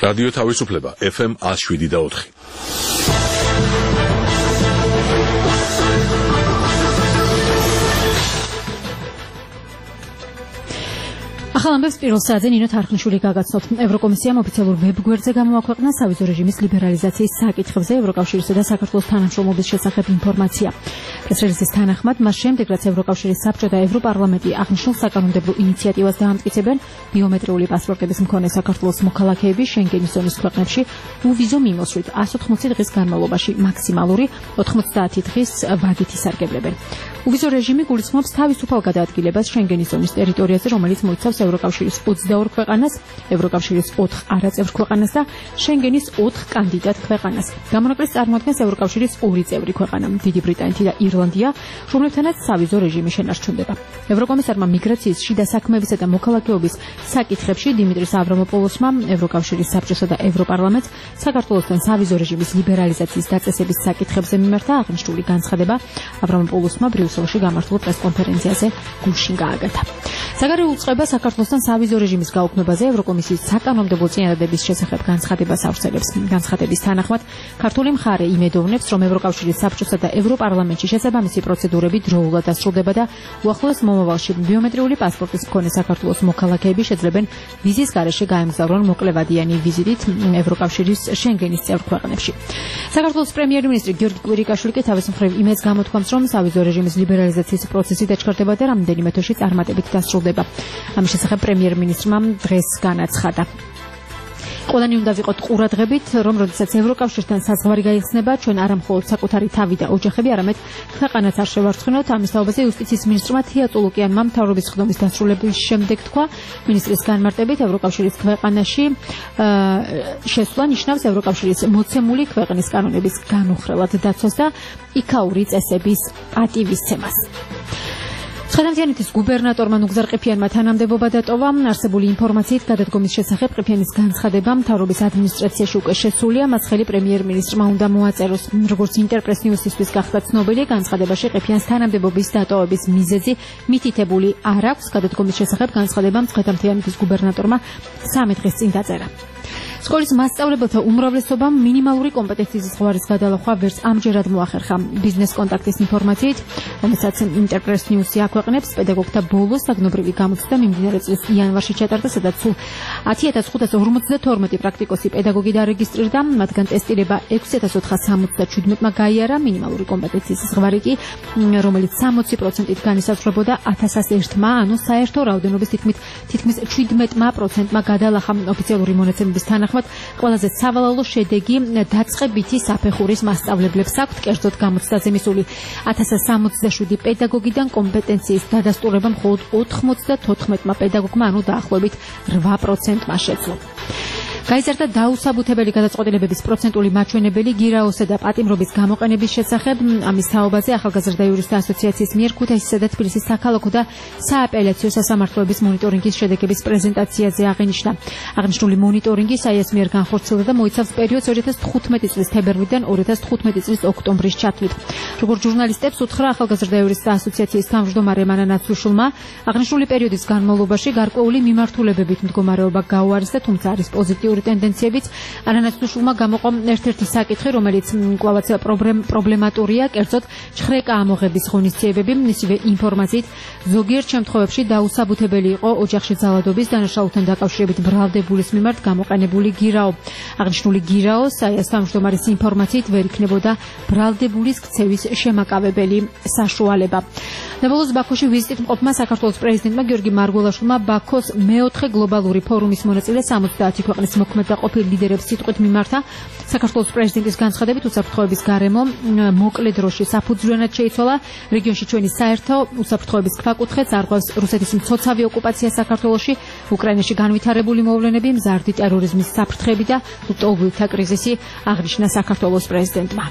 რადიო თავისუფლება FM 107.4. ახალ ამბებს პირველ საათზე ნინო თარხნიშვილი გაგაცნობთ. ევროკომისიამ ოფიციალურ ვებგვერდზე გამოაქვეყნა სავიზო რეჟიმის ლიბერალიზაციის საკითხებზე ევროკავშირისა და საქართველოს თანამშრომლობის შესახებ ინფორმაცია. პრესრელიზის თანახმად, მას შემდეგ, რაც ევროკავშირის საბჭო და ევროპარლამენტი აღნიშნულ საკანონმდებლო ინიციატივას დაამტკიცებენ, ბიომეტრიული პასპორტების მქონე საქართველოს მოქალაქეები შენგენის ზონის ქვეყნებში უვიზო მიმოსვლით 180 დღის განმავლობაში მაქსიმალური 90 დღის ვადით ისარგებლებენ. უვიზო რეჟიმი გულისხმობს თავისუფალ გადაადგილებას შენგენის ზონის ტერიტორიაზე, რომელიც მოიცავს ევროკავშირის 22 ქვეყანას, ევროკავშირის 4 არაწევრ ქვეყანას და შენგენის 4 კანდიდატ ქვეყანას. გამონაკლისს წარმოადგენს ევროკავშირის 2 წევრი ქვეყანა, დიდი ბრიტანეთი და ირლანდია, რომლებთანაც სავიზო რეჟიმი შენარჩუნდება. ევროკომისარმა მიგრაციის, შიდა საქმეებისა და მოქალაქეობის საკითხებში დიმიტრის ავრამოპოლოსმა ევროკავშირის საბჭოსა და ევროპარლამენტს საქართველოსთან სავიზო რეჟიმის ლიბერალიზაციის დაწესების საკითხებზე მიმართა აღნიშნული განცხადება ავრამოპოლოსმა ბრიუსელში გამართულ პრესკონფერენციაზე გულშინ გააკეთა. საგარეო უწყება საქართველოსთან სავიზო რეჟიმის გაუქმებაზე ევროკომისიის საკანონმდებლო წინადადების შესახებ განცხადებას ავრცელებს. განცხადების თანახმად, ქართული მხარე იმედოვნებს, რომ ევროკავშირის საბჭოსა და ევროპარლამენტში შესაბამისი პროცედურები დროულად დასრულდება და უახლოეს მომავალში ბიომეტრიული პასპორტის მქონე საქართველოს მოქალაქეები შეძლებენ ვიზის გარეშე გაემგზავრონ მოკლევადიანი ვიზიტით ევროკავშირის შენგენის წევრ ქვეყნებში. საქართველოს პრემიერ-მინისტრი გიორგი კვირიკაშვილი კი თავის მხრივ იმედს გამოთქვამს, რომ სავიზო რეჟიმის ლიბერალიზაციის პროცესი დაჩქარდება და რამდენიმე თვეში წარმატებით დასრულდება. ამის შესახებ პრემიერ-მინისტრმა დღეს განაცხადა. ყველანი უნდა ვიყოთ ყურადღებით, რომ როდესაც ევროკავშირთან საზღვარი გაიხსნება, ჩვენ არა მხოლოდ საკუთარი თავი და ოჯახები, არამედ ქვეყანაც არ შევარცხნოთ. ამის თაობაზე იუსტიციის მინისტრმა თია წულუკიანმა მთავრობის ხდომის დასრულების შემდეგ თქვა, მინისტრის განმარტებით ევროკავშირის ქვეყანაში შესვლა ნიშნავს ევროკავშირის მოცემული ქვეყნის კანონების განუხრელად დაცვას და იქაური წესების პატივისცემას. ცხადამთიანეთის გუბერნატორმა ნუგზარ ყიფიანმა თანამდებობა დატოვა. არსებული ინფორმაციით გადადგომის შესახებ ყიფიანის განცხადება მთავრობის ადმინისტრაციაში უკვე შესულია. მას ხელი პრემიერ-მინისტრმა უნდა მოაწეროს. როგორც ინტერპრეს ნიუსისთვის გახდა ცნობილი, განცხადებაში ყიფიანს თანამდებობის დატოვების მიზეზი მითითებული არ აქვს. გადადგომის შესახებ განცხადება ცხადამთიანეთის გუბერნატორმა 3 დღის წინ დაწერა. სკოლის მასწავლებელთა უმრავლესობამ მინიმალური კომპეტენციის ზღვარის გადალახვა ვერც ამჯერად მოახერხა. ბიზნეს კონტაქტის ინფორმაციით, რომელსაც ინტერპრეს ნიუსი აქვეყნებს, პედაგოგთა ბოლოს საგნობრივი გამოცდა მიმდინარე წლის იანვარში ჩატარდა, სადაც სულ 10552 პრაქტიკოსი პედაგოგი დარეგისტრირდა, მათგან ტესტირება 6477-მა გაიარა, მინიმალური კომპეტენციის ზღვარი კი, რომელიც 60%-ით განისაზღვრებოდა 1001-მა, ანუ საერთო რაოდენობის თითქმის 17%-მა გადალახა. ოფიციალური მონაცემების თანახმად ყველაზე სავალალო შედეგი დაწყებითი საფეხურის მასწავლებლებს აქვთ. კერძოდ გამოცდაზე მისული 1067 პედაგოგიდან კომპეტენციის დადასტურება მხოლოდ 94-მა პედაგოგმა, ანუ დაახლოებით 8%-მა შეძლო. გაიზარდა დაუსაბუთებელი გადაწყვეტილებების პროცენტული მაჩვენებელი გირაოსა და პატიმრობის გამოყენების შესახებ. ამის თაობაზე ახალგაზრდა იურისტთა ასოციაციის მიერ ქუთაისისა და თბილისის საქალაქო და სააპელაციო სასამართლოების მონიტორინგის შედეგების პრეზენტაციაზე აღინიშნა. აღნიშნული მონიტორინგი საიას მიერ განხორციელდა და მოიცავს პერიოდს 2015 წლის თებერვლიდან 2015 წლის ოქტომბრის ჩათვლით. როგორც ჟურნალისტებს უთხრა ახალგაზრდა იურისტთა ასოციაციის თავმჯდომარე მანა ნაცუშულმა, აღნიშნული პერიოდის განმავლობაში გარკვეული მიმართულებებით მდგომარეობა გაუარესდა, თუმცა არის პოზიტიური ტენდენციებიც. ანანაცუშულმა გამოყო ერთ-ერთი საკითხი, რომელიც კვლავაც პრობლემატურია, კერძოდ ჩხრეკა ამოღების ღონისძიებები. ისივე ინფორმაციით, ზოგიერთ შემთხვევებში დაუსაბუთებელი იყო ოჯახში ძალადობის დანაშაულთან დაკავშირებით ბრალდებულის მიმართ გამოყენებული გირაო. აღნიშნული გირაო, საიას თავმჯდომარის ინფორმაციით, ვერ იქნებოდა ბრალდებულის ქცევის შემაკავებელი საშუალება. ნებოლოს ბაქოში ვიზიტით მყოფმა საქართველოს პრეზიდენტმა გიორგი მარგველაშვილმა ბაქოს მეოთხე გლობალური ფორუმის მონაწილე 70 ქვეყნის მოქმედ და ყოფილ ლიდერებს სიტყვით მიმართა. საქართველოს პრეზიდენტის განცხადებით, უსაფრთხოების გარემო მოკლე დროში საფუძვლიანად შეიცვალა. რეგიონში ჩვენი საერთო უსაფრთხოების ქვაკუთხედს არღვევს რუსეთის მცოცავი ოკუპაცია საქართველოში, უკრაინაში განვითარებული მოვლენები, მზარდი ტერორიზმის საფრთხეები და ლტოლვილთა კრიზისი, აღნიშნა საქართველოს პრეზიდენტმა.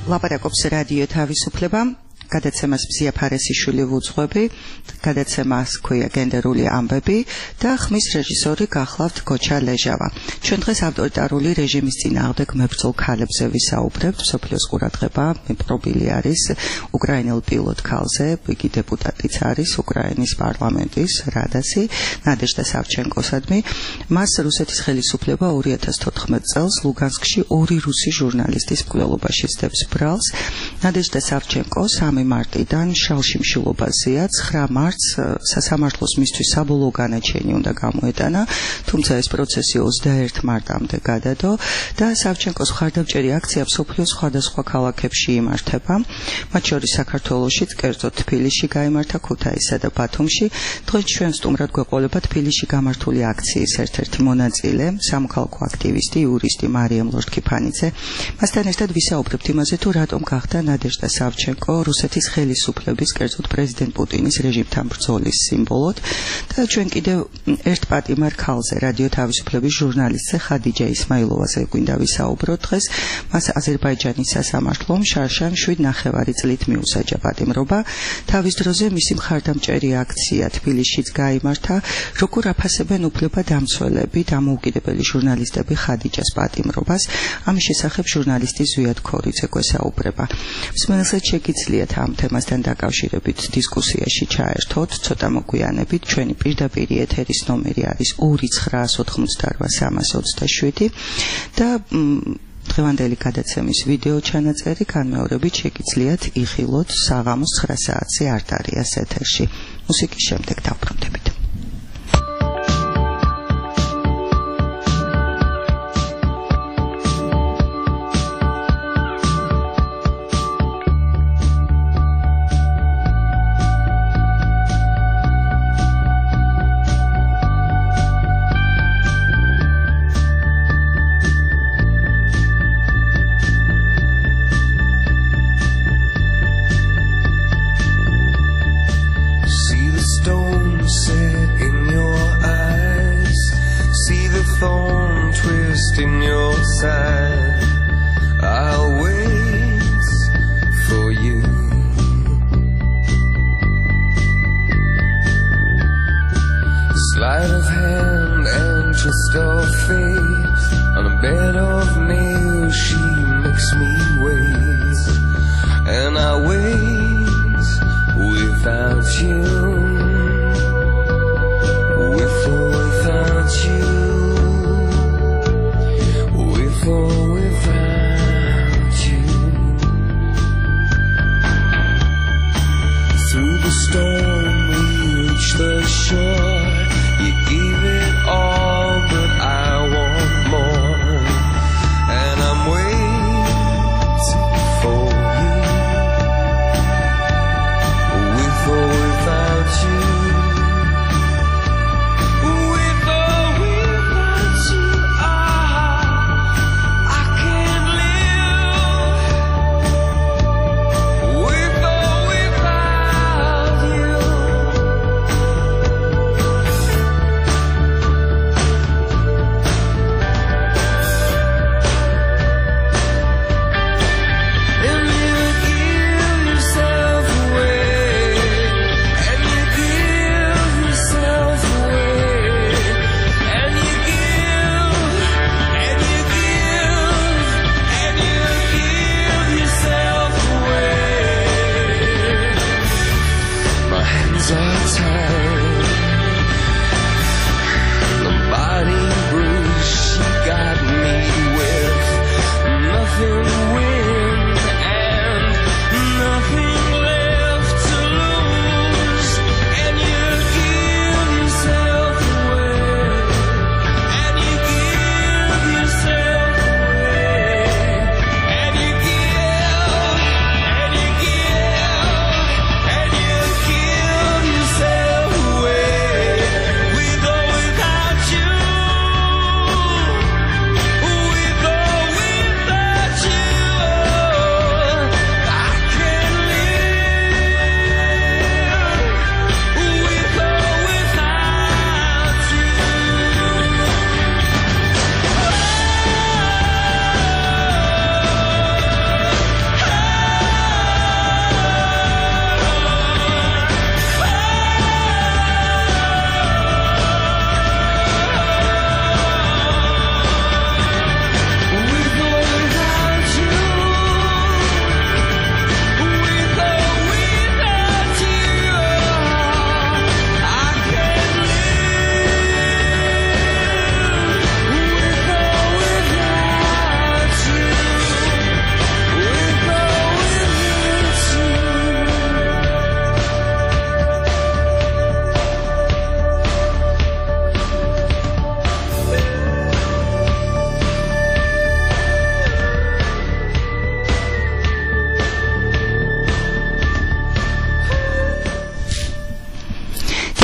ლაპარაკობს რადიო თავისუფლება. გადაცემას მზია ფარესიშვილი ვუძღვები, გადაცემას ქვია გენდერული ამბები და ხმის რეჟისორი გახლავთ გოჩა ლეჟავა. ჩვენ დღეს ავტორიტარული რეჟიმის წინააღმდეგ მებრძოლ ქალებზე ვისაუბრებთ. მსოფლიოს ყურადღება მიპყრობილი არის უკრაინელ პილოტ ქალზე, იგი დეპუტატიც არის უკრაინის პარლამენტის რადასი, ნადეჟდა სავჩენკოსადმი. მას რუსეთის ხელისუფლება 2014 წელს ლუგანსკში 2 რუსი ჟურნალისტის მკვლელობაში სდებს ბრალს. ნადეჟდა სავჩენკო 3 მარტიდან შალშიმშილობაზეა, 9 მარტს სასამართლოს მისთვის საბოლოო განაჩენი უნდა გამოეტანა, თუმცა ეს პროცესი 21 მარტამდე გადადო და სავჩენკოს მხარდამჭერი აქცია მსოფლიოს სხვადასხვა ქალაქებში იმართება, მათ შორის საქართველოშიც, კერძოდ თბილისში გაიმართა, ქუთაისსა და ბათუმში. დღეს ჩვენ სტუმრად გვეყოლება თბილისში გამართული აქციის ერთ-ერთი მონაწილე, სამოქალაქო აქტივისტი, იურისტი მარიამ ლორთქიფანიძე. მასთან ერთად ვისაუბრებთ იმაზე, თუ რატომ გახდა ნადეჟდა სავჩენკო რუსეთის ხელისუფლების, კერძოდ პრეზიდენტ პუტინის რეჟიმთან ბრძოლის სიმბოლოდ და ჩვენ კიდევ ერთ პატიმარ ქალზე, რადიო თავისუფლების ჟურნალისტზე ხადიჯა ისმაილოვაზე გვინდა ვისაუბროთ დღეს. მას აზერბაიჯანის სასამართლომ შარშან 7.5 წლით მიუსაჯა პატიმრობა. თავის დროზე მისი მხარდამჭერი აქცია თბილისშიც გაიმართა, როგორ აფასებენ უფლებადამცველები, დამოუკიდებელი ჟურნალისტები ხადიჯას პატიმრობას. ამის შესახებ ჟურნალისტი ზვიად ქორიძე გვესაუბრება. მსმენელსაც შეგიძლიათ ამ თემასთან დაკავშირებით დისკუსიაში ჩაერთოთ, ცოტა მოგვიანებით. ჩვენი პირდაპირი ეთერის ნომერი არის 2988327 და დღევანდელი გადაცემის ვიდეო ჩანაწერი განმეორებით შეგიძლიათ იხილოთ საღამოს 9 საათზე არტარიას ეთერში. მუსიკის შემდეგ დავბრუნდებით.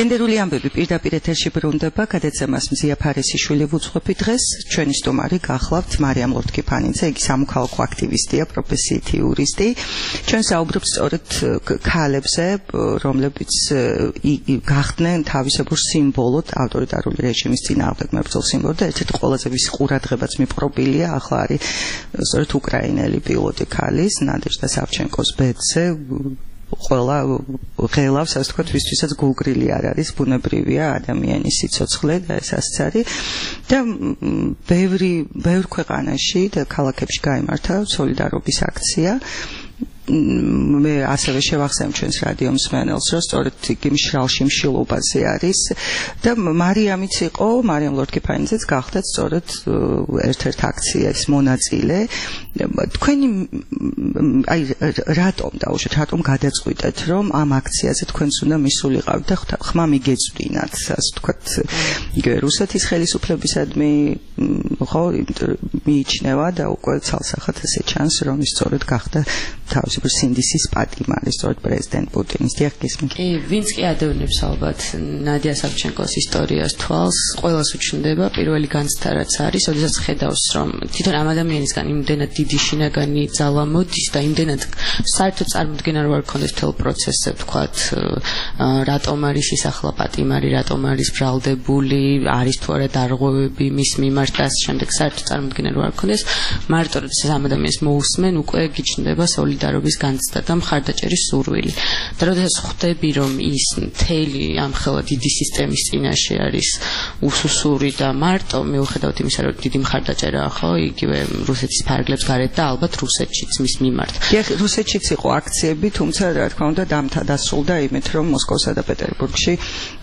გენდერული ამბები პირდაპირ ეთერში ბრუნდება, გადაცემას მზია ფარესიშვილი ვუძღვები დღეს. ჩვენი სტუმარი გახლავთ მარიამ ლორთქიფანიძე, იგი სამოქალაქო აქტივისტია, პროფესიით იურისტი. ჩვენ საუბრობთ სწორედ ქალებზე, რომლებიც გახდნენ თავისებურ სიმბოლოდ ავტორიტარული რეჟიმის წინააღმდეგ მებრძოლ სიმბოლოდ და ერთ-ერთი ყველაზე ვისი ყურადღებაც მიპყრობილია ახლა არის სწორედ უკრაინელი პილოტი ქალის ნადეჟდა სავჩენკოს ბედზე. ყველა ღელავს, ასე ვთქვათ, ვისთვისაც გულგრილი არ არის, ბუნებრივია ადამიანის სიცოცხლე და ეს ასე არის. და ბევრ ქვეყანაში და ქალაქებში გაიმართა სოლიდარობის აქცია. მე ასევე შევახსენებ ჩვენს რადიო მსმენელს, რომ სწორედ იგი მშრალში მშილობაზე არის და მარიამიც იყო, მარიამ ლორთქიფანიძეც გახდათ სწორედ ერთ-ერთ აქციის მონაწილე. თქვენი აი რატომ დაუშვათ, რატომ გადაწყვიტეთ, რომ ამ აქციაზე თქვენც უნდა მისულიყავთ და ხმა მიგეწვდინათ, ასე ვთქვათ, იგივე რუსეთის ხელისუფლებისადმი ხო მიიჩნევა და უკვე ცალსახად ესე ჩანს, რომ ის სწორედ გახდა თავის სინდისის პატიმარი სწორედ პრეზიდენტ პუტინის დიაგნოზით. კი, ვინც კი ადევნებს ალბათ ნადია სავჩენკოს ისტორიას თვალს, ყველას უჩნდება პირველი განცდა რაც არის, ოდესაც ხედავს, რომ თვითონ ამ ადამიანისგან იმდენად დიდი შინაგანი ძალა მოდის და იმდენად საერთოდ წარმოდგენა რო არ ქონდეს მთელ პროცესზე, ვთქვათ, რატომ არის ის ახლა პატიმარი, რატომ არის ბრალდებული, არის თუ არა დარღვევები მის მიმართ და ამ შემდეგ საერთოდ წარმოდგენა რო არ ქონდეს, მარტო როდესაც ამ ადამიანს მოусმენ, უკვე გიჩნდება სოლიდარობის განცდა და მხარდაჭერის სურვილი. და როდესაც ხვდები, რომ ის მთელი ამ ხელა დიდი სისტემის წინაშე არის უსუსური და მარტო მიუხედავად იმისა, რომ დიდი მხარდაჭერაა, ხო, იგივე რუსეთის ფარგლებს გარეთ და ალბათ რუსეთშიც მის მიმართ. დიახ, რუსეთშიც იყო აქციები, თუმცა რა თქმა უნდა დასრულდა იმით, რომ მოსკოვსა და პეტერბურგში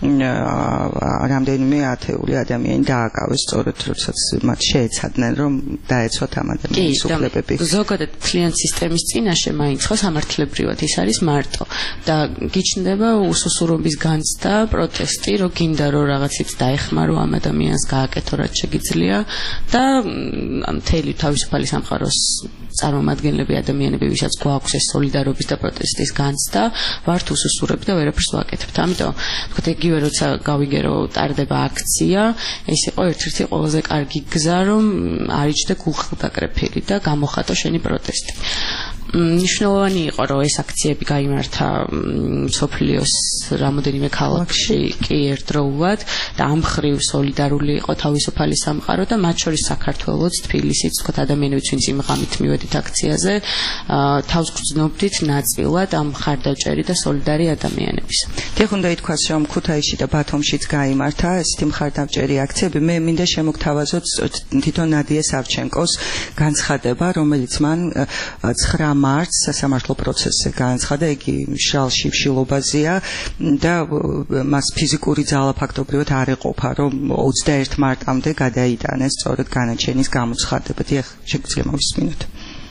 რამდენიმე ათეული ადამიანი დააკავეს სწორედ როდესაც მათ შეეცადნენ, რომ დაეცვათ ამ ადამიანის უფლებები. ზოგადად მთლიან სისტემის წინაშე მაინც ხო სამართლებრივად ის არის მარტო და გიჩნდება უსუსურობის განცდა, პროტესტი, რომ გინდა რომ რაღაცით დაეხმარო ამ ადამიანს, გააკეთო რაც შეგიძლია და მთელი თავისუფალი სამყაროს წარმომადგენლები ადამიანები, ვისაც გვაქვს ეს სოლიდარობის და პროტესტის განცდა, ვართ უსუსურები და ვერაფერს ვაკეთებთ. ამიტომ ვთქვათ, იგივე როცა გავიგე რომ ტარდება აქცია, ეს იყო ერთ-ერთი ყველაზე კარგი გზა, რომ არიჯდე გულხილდაკრეფილი და გამოხატო შენი პროტესტი. მნიშვნელოვანი იყო, რომ ეს აქციები გაიმართა სოფლიოს რამოდენიმე ქალაქში კი ერთდროულად და ამ მხრივ სოლიდარული იყო თავისუფალი სამყარო და მათ შორის საქართველოც, თბილისიც, თქვათ ადამიანებიც, ვინც იმ ღამით მივედით აქციაზე, თავს გრძნობდით ნაწილად ამ მხარდაჭერი და სოლიდარი ადამიანების. დიახ, უნდა ითქვას, რომ ქუთაისში და ბათუმშიც გაიმართა ესეთი მხარდაჭერი აქციები. მე მინდა შემოგთავაზოთ თვითონ ნადია სავჩენკოს განცხადება, რომელიც მან 9 მარტს სასამართლო პროცესზე განაცხადა, იგი მშრალში მშილობაზეა და მას ფიზიკური ძალა ფაქტობრივად არ ეყოფა, რომ 21 მარტამდე გადაიტანეს სწორედ განაჩენის გამოცხადება. დიახ, შეგვიძლია მოვისმინოთ.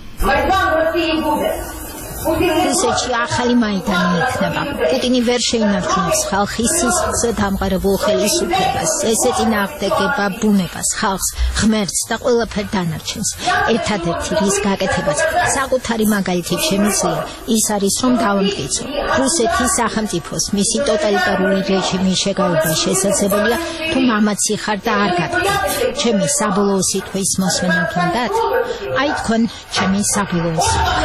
რუსეთში ახალი მაიდანი იქნება. პუტინი ვერ შეინარჩუნებს ხალხის სისხლზე დამყარებულ ხელისუფლებას, ესეწინააღმდეგება ბუნებას, ხალხს, ღმერთს და ყველაფერ დანარჩენს. ერთადერთი რის გაკეთებაც საკუთარი მაგალითით შემიძლია ის არის, რომ დავამტკიცო. რუსეთის სახელმწიფოს მისი ტოტალიტარული რეჟიმის შეგავება შესაძლებელია, თუ მამაცი ხარ და არ გაგდე. ჩემი საბოლოო სიტყვის მოსმენა გინდათ? აი თქვენ ჩემი საბოლოო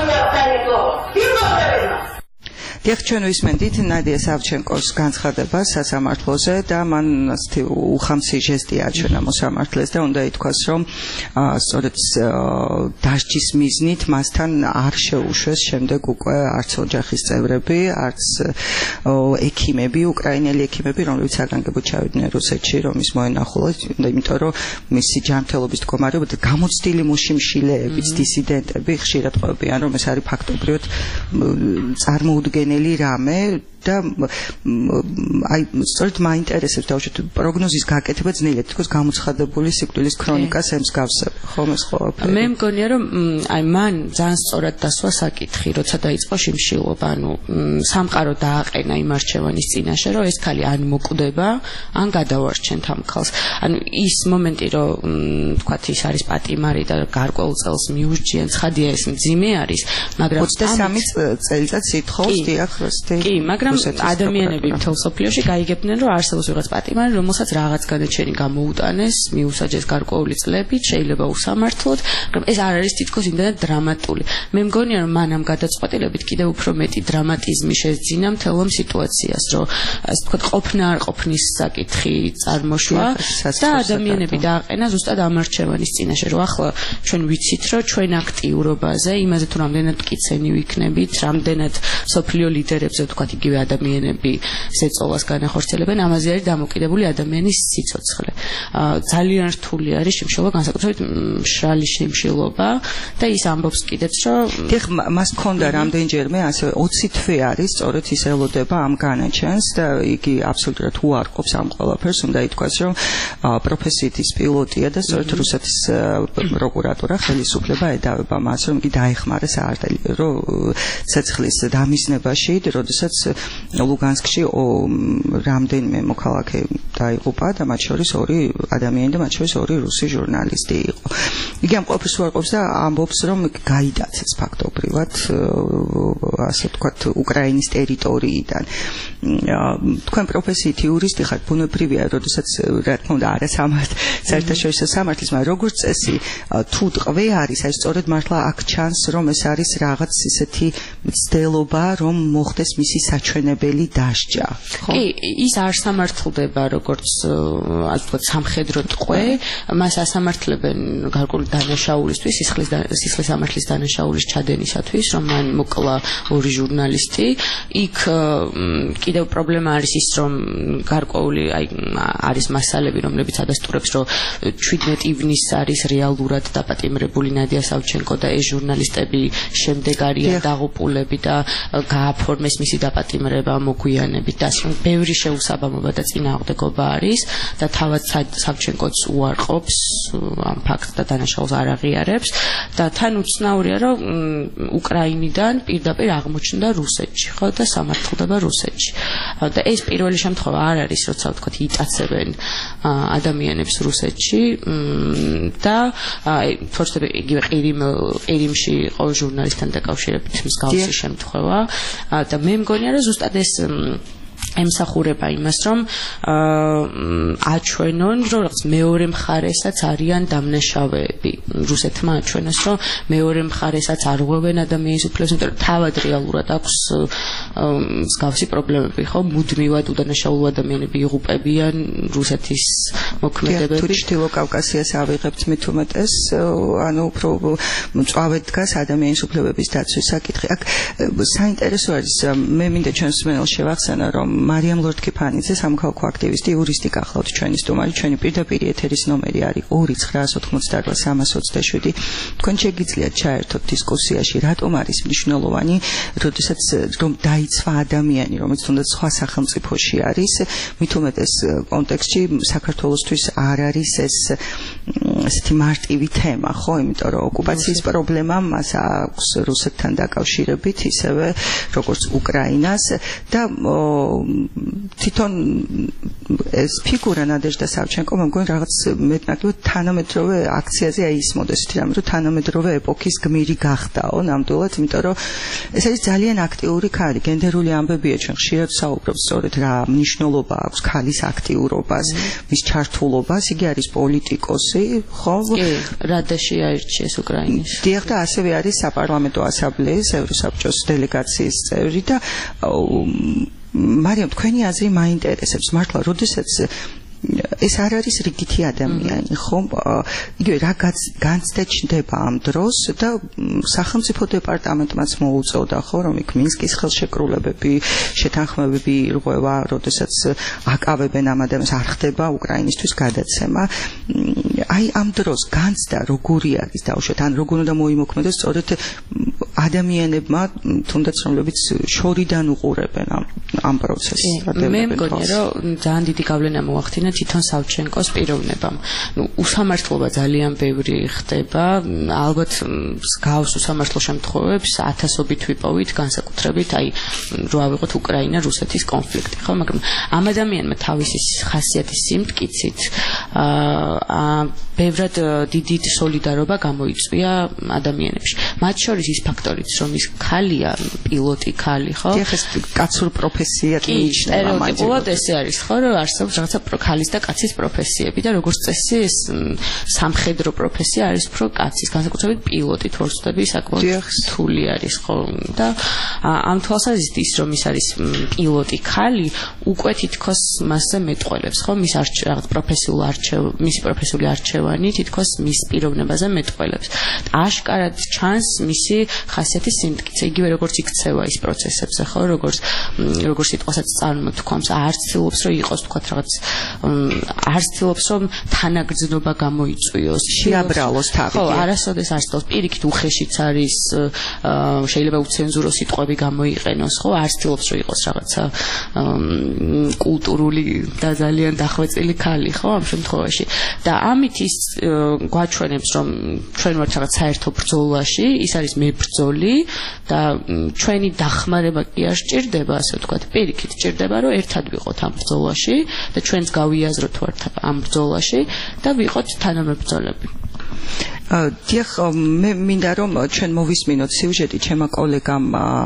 დიახ, ჩვენ ვისმენდით ნადია სავჩენკოს განცხადებას სასამართლოზე და მან ასეთი უხამსი ჟესტი აჩვენა მოსამართლეს და უნდა ითქვას, რომ სწორედ დასჯის მიზნით მასთან არ შეუშვეს შემდეგ უკვე არც ოჯახის წევრები, არც ექიმები, უკრაინელი ექიმები, რომლებიც საგანგებოდ ჩავიდნენ რუსეთში, რომ ის მოენახულოს, იმიტომ რომ მისი ჯანმრთელობის მდგომარეობა და გამოცდილი მოშიმშილეებიც, დისიდენტები ხშირად ყვებიან, რომ ეს არის ფაქტობრივად წარმოუდგენელი რამე და აი სწორედ მაინტერესებს დავუშვათ პროგნოზის გაკეთება ძნელია, თქოს გამოცხადებული სიკვდილის ქრონიკას ემსგავსება, ხომ ეს ყველაფერი. მე მგონია, რომ აი მან ძალიან სწორად დასვა საკითხი, როცა დაიწყო შიმშილობა, ანუ სამყარო დააყენა იმ არჩევანის წინაშე, რომ ეს ქალი ან მოკვდება, ან გადავარჩენთ ამ ქალს. ანუ ის მომენტი, რომ თქვათ ის არის პატიმარი და გარკვეულ წელს მიურჩიან, ცხადია ეს მძიმე არის, მაგრამ 23 წელიწადს ითხოვს დიახ, კი, მაგრამ მაგრამ ადამიანები მთელ სოფლიოში გაიგებდნენ, რომ არსებობს ვიღაც პატიმარი, რომელსაც რაღაც განაჩენი გამოუტანეს, მიუსაჯეს გარკვეული წლებით, შეიძლება უსამართლოდ, მაგრამ ეს არ არის თითქოს იმდენად დრამატული. მე მგონია, რომ მან ამ გადაწყვეტილებით კიდევ უფრო მეტი დრამატიზმი შეძინა მთელ ამ სიტუაციას, რომ ასე ვთქვათ, ყოფნა არ ყოფნის საკითხი წარმოშვა და ადამიანები დააყენა ზუსტად ამ არჩევანის წინაშე, რომ ახლა ჩვენ ვიცით, რომ ჩვენ აქტიურობაზე, იმაზე თუ რამდენად მტკიცენი ვიქნებით, რამდენად სოფლიო ლიდერებზე ვთქვათ, იგივე ადამიანები ზეწოლას განახორციელებენ, ამაზე არის დამოკიდებული ადამიანის სიცოცხლე. ძალიან რთული არის შიმშილობა, განსაკუთრებით მშრალი შიმშილობა და ის ამბობს კიდეც, რომ დიახ, მას ჰქონდა რამდენჯერმე ასე 20 თვე არის, სწორედ ის ელოდება ამ განაჩენს და იგი აბსოლუტურად უარყოფს ამ ყველაფერს, უნდა ითქვას, რომ პროფესიით ის პილოტია და სწორედ რუსეთის პროკურატურა ხელისუფლება ედავება მას, რომ იგი დაეხმარა საარტილერიო ცეცხლის დამიზნებაში, როდესაც ლუგანსკში რამდენიმე მოქალაქე დაიღუპა და მათ შორის ორი ადამიანი და მათ შორის ორი რუსი ჟურნალისტი იყო. იგი ამ ყველაფერს უარყოფს და ამბობს, რომ გაიდაცეს ფაქტობრივად ასე ვთქვათ უკრაინის ტერიტორიიდან. თქვენ პროფესიით იურისტი ხართ, ბუნებრივია, როდესაც რა თქმა უნდა საერთაშორისო სამართლის, მაგრამ როგორც წესი, თუ ტყვე არის, აი სწორედ მართლა აქ ჩანს, რომ ეს არის რაღაც ისეთი მცდელობა, რომ მოხდეს მისი საჩვენებელი დასჯა. კი, ის არ სამართლდება როგორც ასე ვთქვათ სამხედრო ტყვე, მას ასამართლებენ გარკვეული დანაშაულისთვის, სისხლის სამართლის დანაშაულის ჩადენისათვის, რომ მან მოკლა ორი ჟურნალისტი. იქ კიდევ პრობლემა არის ის, რომ გარკვეული არის მასალები, რომლებიც ადასტურებს, რომ 17 ივნისს არის რეალურად დაპატიმრებული ნადია სავჩენკო და ეს ჟურნალისტები შემდეგ არიან დაღუპულები და გააფორმეს მისი დაპატიმრება მოგვიანებით და ასე ბევრი შეუსაბამობა და წინააღმდეგობა არის და თავად სავჩენკოც უარყოფს ამ ფაქტს და დანაშაულს არ აღიარებს და თან უცნაურია, რომ უკრაინიდან პირდაპირ აღმოჩნდა რუსეთში, ხო და სამართლდება რუსეთში. და ეს პირველი შემთხვევა არ არის, როცა ვთქვათ იტაცებენ ადამიანებს რუსეთში და თორსები იგივე ყირიმში იყო ჟურნალისტთან დაკავშირებით მსგავსი შემთხვევა და მე მგონია, რომ ზუსტად ეს ემსახურება იმას, რომ აჩვენონ, რომ რაღაც მეორე მხარესაც არიან დამნაშავეები. რუსეთმა აჩვენოს, რომ მეორე მხარესაც არ ღვევენ ადამიანის უფლებს, იმიტომ რომ თავად რეალურად აქვს მსგავსი პრობლემები, ხო? მუდმივად უდანაშაულო ადამიანები იღუპებიან რუსეთის მოქმედებები. თუ ჩრდილო კავკასიას ავიღებთ მით უმეტეს, ანუ უფრო მწვავედ დგას ადამიანის უფლებების დაცვის საკითხი. აქ საინტერესო არის, მე მინდა ჩვენს მსმენელს შევახსენო, რომ მარიამ ლორდ-კიფანიძე სამოქალაქო აქტივისტი, იურისტი გახლავთ ჩვენი სტუმარი, ჩვენი პირდაპირ ეთერის ნომერი არის 2988327. თქვენ შეგიძლიათ ჩაერთოთ დისკუსიაში, რატომ არის მნიშვნელოვანი, როდესაც რომ დაიცვა ადამიანი, რომელიც თუნდაც სხვა სახელმწიფოში არის, მით უმეტეს კონტექსტში საქართველოსთვის არ არის ეს ესეთი მარტივი თემა, ხო, იმიტომ რომ ოკუპაციის პრობლემა მას აქვს რუსეთთან დაკავშირებით, ისევე როგორც უკრაინას და თვითონ ეს ფიგურა ნადეჟდა სავჩენკო მე მგონი რაღაც მეტნაკლებად თანამედროვე აქციაზე აისმოდეს, თვითონ რომ თანამედროვე ეპოქის გმირი გახდაო ნამდვილად, იმიტომ რომ ეს არის ძალიან აქტიური ქალი, გენდერული ამბებია, ჩვენ ხშირად საუბრობთ სწორედ რა მნიშვნელობა აქვს ქალის აქტიურობას, მის ჩართულობას, იგი არის პოლიტიკოსი, ხო? კი, რადაში აირჩიეს უკრაინის. დიახ, და ასევე არის საპარლამენტო ასამბლეის ევროსაბჭოს დელეგაციის წევრი და მარიამ, თქვენი აზრი მაინტერესებს მართლა, როდესაც ეს არ არის რიგითი ადამიანი, ხო? იგივე რა განცდა ჩნდება ამ დროს და სახელმწიფო დეპარტამენტმაც მოუწოდა, ხო, რომ იქ მინსკის ხელშეკრულებები, შეთანხმებები ირღვევა, როდესაც აკავებენ ამ ადამიანს, არ ხდება უკრაინისთვის გადაცემა. აი ამ დროს განცდა როგორი არის დაუშვათ, ან როგორ უნდა მოიმოქმედოს სწორედ ადამიანებმა, თუნდაც რომლებიც შორიდან უყურებენ ამ პროცესს. მე მგონია, რომ ძალიან დიდი გავლენა მოახდინა თვითონ სავჩენკოს პიროვნებამ. უსამართლობა ძალიან ბევრი ხდება, ალბათ გავს უსამართლო შემთხვევებს ათასობით ვიპოვით, განსაკუთრებით აი რო ავიღოთ უკრაინა რუსეთის კონფლიქტი, ხო, მაგრამ ამ ადამიანმა თავისი ხასიათის სიმტკიცით ბევრად დიდი სოლიდარობა გამოიწვია ადამიანებში. მათ შორის ის ფაქტორიც, რომ ის ქალია, პილოტი ქალი, ხო? ეხეს კაცურ პროფესიად მიიჩნევა. სტერეოტიპულად ესე არის, ხო, რომ არსებობს რაღაცა ქალის და კაცის პროფესიები და როგორც წესი ეს სამხედრო პროფესია არის უფრო კაცის, განსაკუთრებით პილოტი თორსტები საკმაოდ რთული არის, ხო? და ამ თვალსაზრისით ის რომ ის არის პილოტი ქალი, უკვე თითქოს მასზე მეტყველებს, ხო? მის რაღაც მისი პროფესიული არჩევანი თითქოს მის პიროვნებაზე მეტყველებს. აშკარად ჩანს მისი ხასიათის სიმტკიცე, იგივე როგორც იქცევა ის პროცესებზე, ხო? როგორც სიტყვასაც წარმოთქვამს, არც ცდილობს რომ იყოს თქვათ რაღაც არც ცდილობს რომ თანაგრძნობა გამოიწვიოს, შეაბრალოს თავი. ხო, არასოდეს არ ცდილობს, პირიქით უხეშიც არის, შეიძლება უცენზურო სიტყვები გამოიყენოს, ხო? არც ცდილობს რომ იყოს რაღაცა კულტურული და ძალიან დახვეწილი ქალი, ხო, ამ შემთხვევაში. და ამით ის გვაჩვენებს, რომ ჩვენ ვართ რაღაც საერთო ბრძოლაში, ის არის მებრძოლი და ჩვენი დახმარება კი არ სჭირდება, ასე ვთქვათ, პირიქით სჭირდება, რომ ერთად ვიყოთ ამ ბრძოლაში და ჩვენც გავიაზროთ ვართ ამ ბრძოლაში და ვიყოთ თანამებრძოლები. დიახ, მე მინდა რომ ჩვენ მოვისმინოთ სიუჟეტი ჩემმა კოლეგამ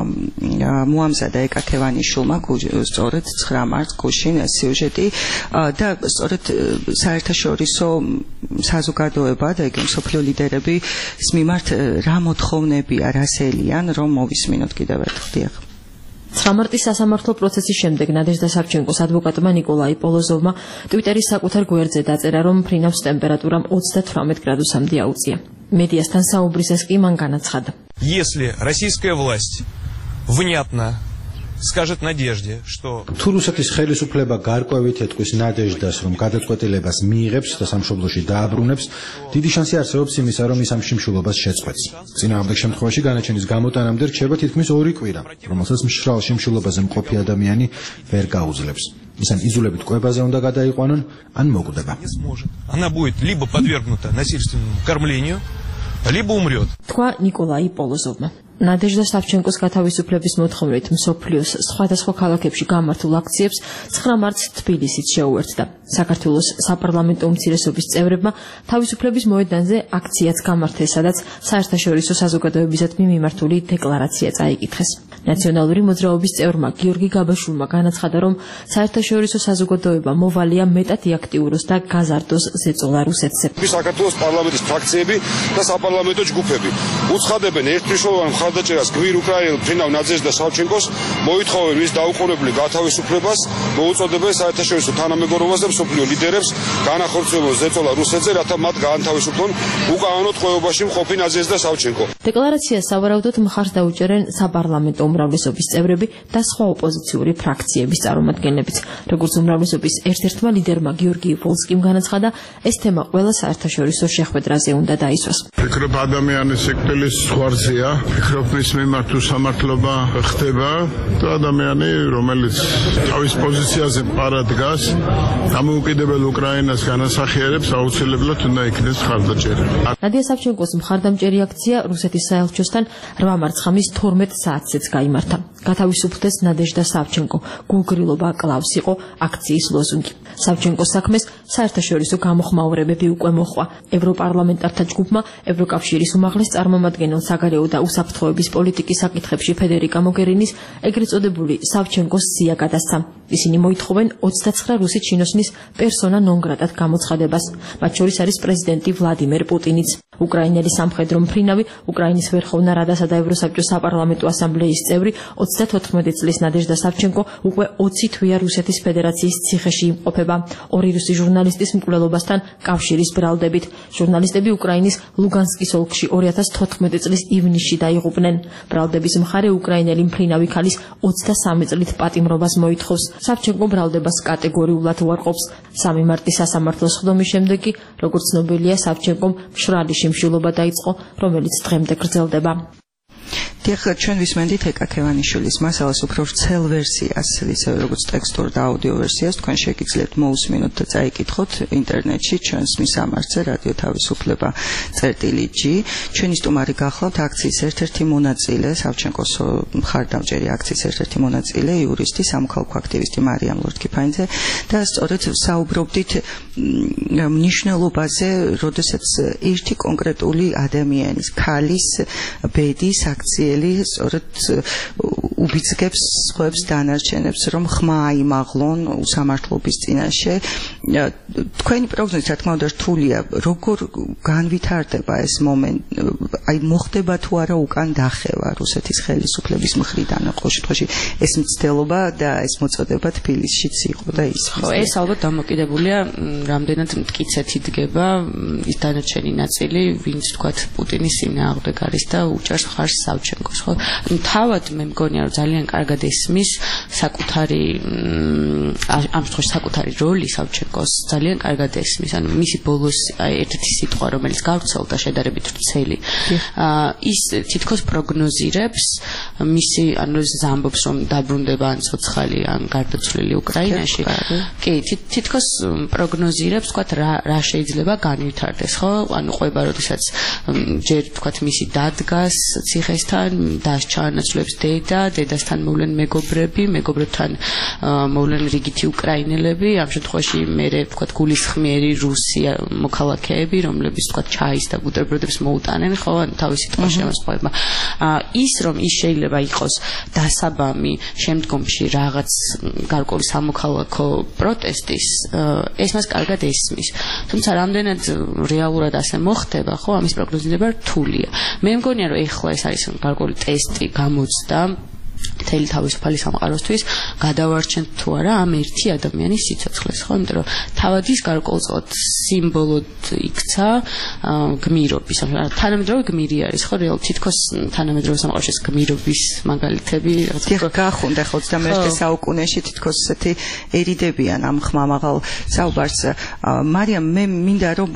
მოამზადა ეკათევანიშვილმა სწორედ 9 მარტს გუშინ ეს სიუჟეტი და სწორედ საერთაშორისო საზოგადოება და იგი მსოფლიო ლიდერები ის მიმართ რა მოთხოვნებია, რას ელიან, რომ მოვისმინოთ კიდევ ერთხელ. დიახ. 9 მარტის სასამართლო პროცესის შემდეგ ნადეჟდა სავჩენკოს ადვოკატმა ნიკოლაი პოლოზოვმა ტვიტერის საკუთარ გვერდზე დაწერა, რომ ფრინავს ტემპერატურამ 38 გრადუსამდე აუწია. Медиастан საუბრისას კი მან განაცხადა. Если российская власть внятно скажет Надежде, что თუ რუსეთის ხელისუფლება გარკვევით ეთქვის ნადეჟდას, რომ გადაწყვეტილებას მიიღებს და სამშობლოში დააბრუნებს, დიდი შანსი არსებობს იმისა, რომ ის ამ შიმშილობას შეწყვეტს. წინააღმდეგ შემთხვევაში განაჩენის გამოტანამდე რჩება თითქმის 2 კვირა, რომელსაც მშრალ შიმშილობაზე მყოფი ადამიანი ვერ გაუძლებს. ის ან იზოლებით კვებაზე უნდა გადაიყვანონ, ან მოკვდება. Она будет либо подвергнута насильственному кормлению, либо умрет. თქვა ნიკოლაი პოლოზოვმა. ნადეჟდა სავჩენკოს გათავისუფლების მოთხოვნით მსოფლიოს სხვადასხვა ქალაქებში გამართულ აქციებს 9 მარტს თბილისით შეუერთდა. საქართველოს საპარლამენტო უმცირესობის წევრებმა თავისუფლების მოედანზე აქციაც გამართეს, სადაც საერთაშორისო საზოგადოებისადმი მიმართული დეკლარაცია წაიკითხეს. ნაციონალური მოძრაობის წევრმა გიორგი გაბაშვილმა განაცხადა, რომ საერთაშორისო საზოგადოება მოვალია მეტად იაქტიუროს და გაზარდოს ზეწოლა რუსეთზე. საქართველოს პარლამენტის ფრაქციები და საპარლამენტო ჯგუფები უცხადებენ ერთმნიშვნელოვან მხარდაჭერას გვირ უკრაინელ ფრინავ ნადეჟდა სავჩენკოს, მოითხოვენ მის დაუყოვნებლივ გათავისუფლებას, მოუწოდებენ საერთაშორისო თანამეგობრობას და მსოფლიო ლიდერებს განახორციელონ ზეწოლა რუსეთზე, რათა მათ გაანთავისუფლონ უკანონო ტყვეობაში მყოფი ნადეჟდა სავჩენკო. დეკლარაციას სავარაუდოდ მხარს დაუჭერენ საპარლამენტო უმრავლესობის წევრები და სხვა ოპოზიციური ფრაქციების წარმომადგენლებიც. როგორც უმრავლესობის ერთ-ერთმა ლიდერმა გიორგი ვოლსკიმ განაცხადა, ეს თემა ყველა საერთაშორისო შეხვედრაზე უნდა დაისვას. ფიქრობ ადამიანის სიკვდილის ზღვარზეა, ფიქრობ მის მიმართ უსამართლობა ხდება და ადამიანი, რომელიც თავის პოზიციაზე პარა დგას, დამოუკიდებელ უკრაინას განასახიერებს, აუცილებლად უნდა იქნეს მხარდაჭერა. ნადია სავჩენკოს მხარდამჭერი აქცია რუსეთის საელჩოსთან 8 მარტს ხამის 12 საათზეც გაიმართა. გათავისუფლდეს ნადეჟდა სავჩენკო, გულგრილობა კლავს იყო აქციის ლოზუნგი. სავჩენკოს საქმეს საერთაშორისო გამოხმაურებები უკვე მოხვა. ევროპარლამენტართა ჯგუფმა ევროკავშირის უმაღლეს წარმომადგენელ საგარეო და უსაფრთხოების პოლიტიკის საკითხებში ფედერიკა მოგერინის ეგრეთ წოდებული სავჩენკოს სია გადასცა. ისინი მოითხოვენ 29 რუსი ჩინოსნის პერსონა ნონ გრატად გამოცხადებას. მათ შორის არის პრეზიდენტი ვლადიმერ პუტინიც. უკრაინელი სამხედრო მფრინავი, უკრაინის ვერხოვნა რადასა და ევროსაბჭოს საპარლამენტო ასამბლეის წევრი 34 წლის ნადეჟდა სავჩენკო უკვე 20 თვეა რუსეთის ფედერაციის ციხეში იმყოფება. 2 რუსი ჟურნალისტის მკვლელობასთან კავშირის ბრალდებით. ჟურნალისტები უკრაინის ლუგანსკის ოლქში 2014 წლის ივნისში დაიღუპნენ. ბრალდების მხარე უკრაინელი მფრინავი ქალის 23 წლით პატიმრობას მოითხოვს. სავჩენკო ბრალდებას კატეგორიულად უარყოფს. 3 მარტის სასამართლოს ხდომის შემდეგ კი, როგორც ცნობილია, სავჩენკომ მშრალი შიმშილობა დაიწყო, რომელიც დღემდე გრძელდება. დიახ, ჩვენ ვისმენდით ეკაკევანიშვილის მასალას უფრო ვრცელ ვერსიას, ისე როგორც ტექსტურ და აუდიო ვერსიას, თქვენ შეგიძლიათ მოусმინოთ და წაიკითხოთ ინტერნეტში ჩვენს მისამართზე რადიო თავისუფლება.g. ჩვენი სტუმარი გახლავთ აქციის ერთ-ერთი მონაწილე, სავჩენკოს მხარდამჭერი აქციის ერთ-ერთი მონაწილე, იურისტი, სამოქალაქო აქტივისტი მარიამ ლორთქიფანიძე და სწორედ საუბრობდით მნიშვნელობაზე, როდესაც ერთი კონკრეტული ადამიანის, ქალის, ბედის, აქციელი სწორედ უბიძგებს სხვებს დანარჩენებს, რომ ხმა აიმაღლონ უსამართლობის წინაშე. თქვენი პროგნოზი, რა თქმა უნდა, რთულია. როგორ განვითარდება ეს მომენტი? აი მოხდება თუ არა უკან დახევა რუსეთის ხელისუფლების მხრიდან, ყოველ შემთხვევაში ეს მცდელობა და ეს მოწოდება თბილისშიც იყო და ის. ხო, ეს ალბათ დამოკიდებულია რამდენად მტკიცეთ იდგება ის დანარჩენი ნაწილი, ვინც თქვათ პუტინის წინააღმდეგ არის და უჭერს მხარს სავჩენკოს, ხო? თავად მე მგონია რომ ძალიან კარგად ესმის საკუთარი ამ შემთხვევაში საკუთარი როლი სავჩენკოს ძალიან კარგად ესმის. ანუ მისი ბოლოს ერთ-ერთი სიტყვა, რომელიც გავრცელდა შედარებით ვრცელი, ის თითქოს პროგნოზირებს მისი, ანუ ზამბობს რომ დაბრუნდება ან ცოცხალი ან გარდაცვლილი უკრაინაში. კი, თითქოს პროგნოზირებს, თქვათ რა შეიძლება განვითარდეს, ხო? ანუ ყვება, როდესაც ჯერ თქვათ მისი დადგას ციხესთან, დასჩანაცვლებს დედასთან მოვლენ მეგობრებთან მოვლენ რიგითი უკრაინელები, ამ შემთხვევაში მე თქვათ გულისხმიერი რუსი მოქალაქეები, რომლებიც თქვათ ჩაის და ბუტერბროდებს მოუტანენ, ხო, ან თავის სიტყვაში ამასწორება. ის რომ ის შეიძლება იყოს დასაბამი შემდგომში რაღაც გარკვეული სამოქალაქო პროტესტის, ეს მას კარგად ესმის. თუმცა რამდენად რეალურად ასე მოხდება, ხო, ამის პროგნოზირება რთულია. მე მგონია რომ ეხლა ეს არის გარკვეული ტესტი გამოწდა მთელი თავისუფალი სამყაროსთვის, გადავარჩენთ თუ არა ამ ერთი ადამიანის სიცოცხლეს, ხო? იმიტომ რომ თავად ის გარკვეულწილად სიმბოლოდ იქცა გმირობის, თანამედროვე გმირი არის, ხო? რეალურად თითქოს თანამედროვე სამყაროში გმირობის მაგალითები გახუნდა 21 საუკუნეში თითქოს ესეთი ერიდებიან ამ ხმამაღალ საუბარს. მარიამ, მე მინდა რომ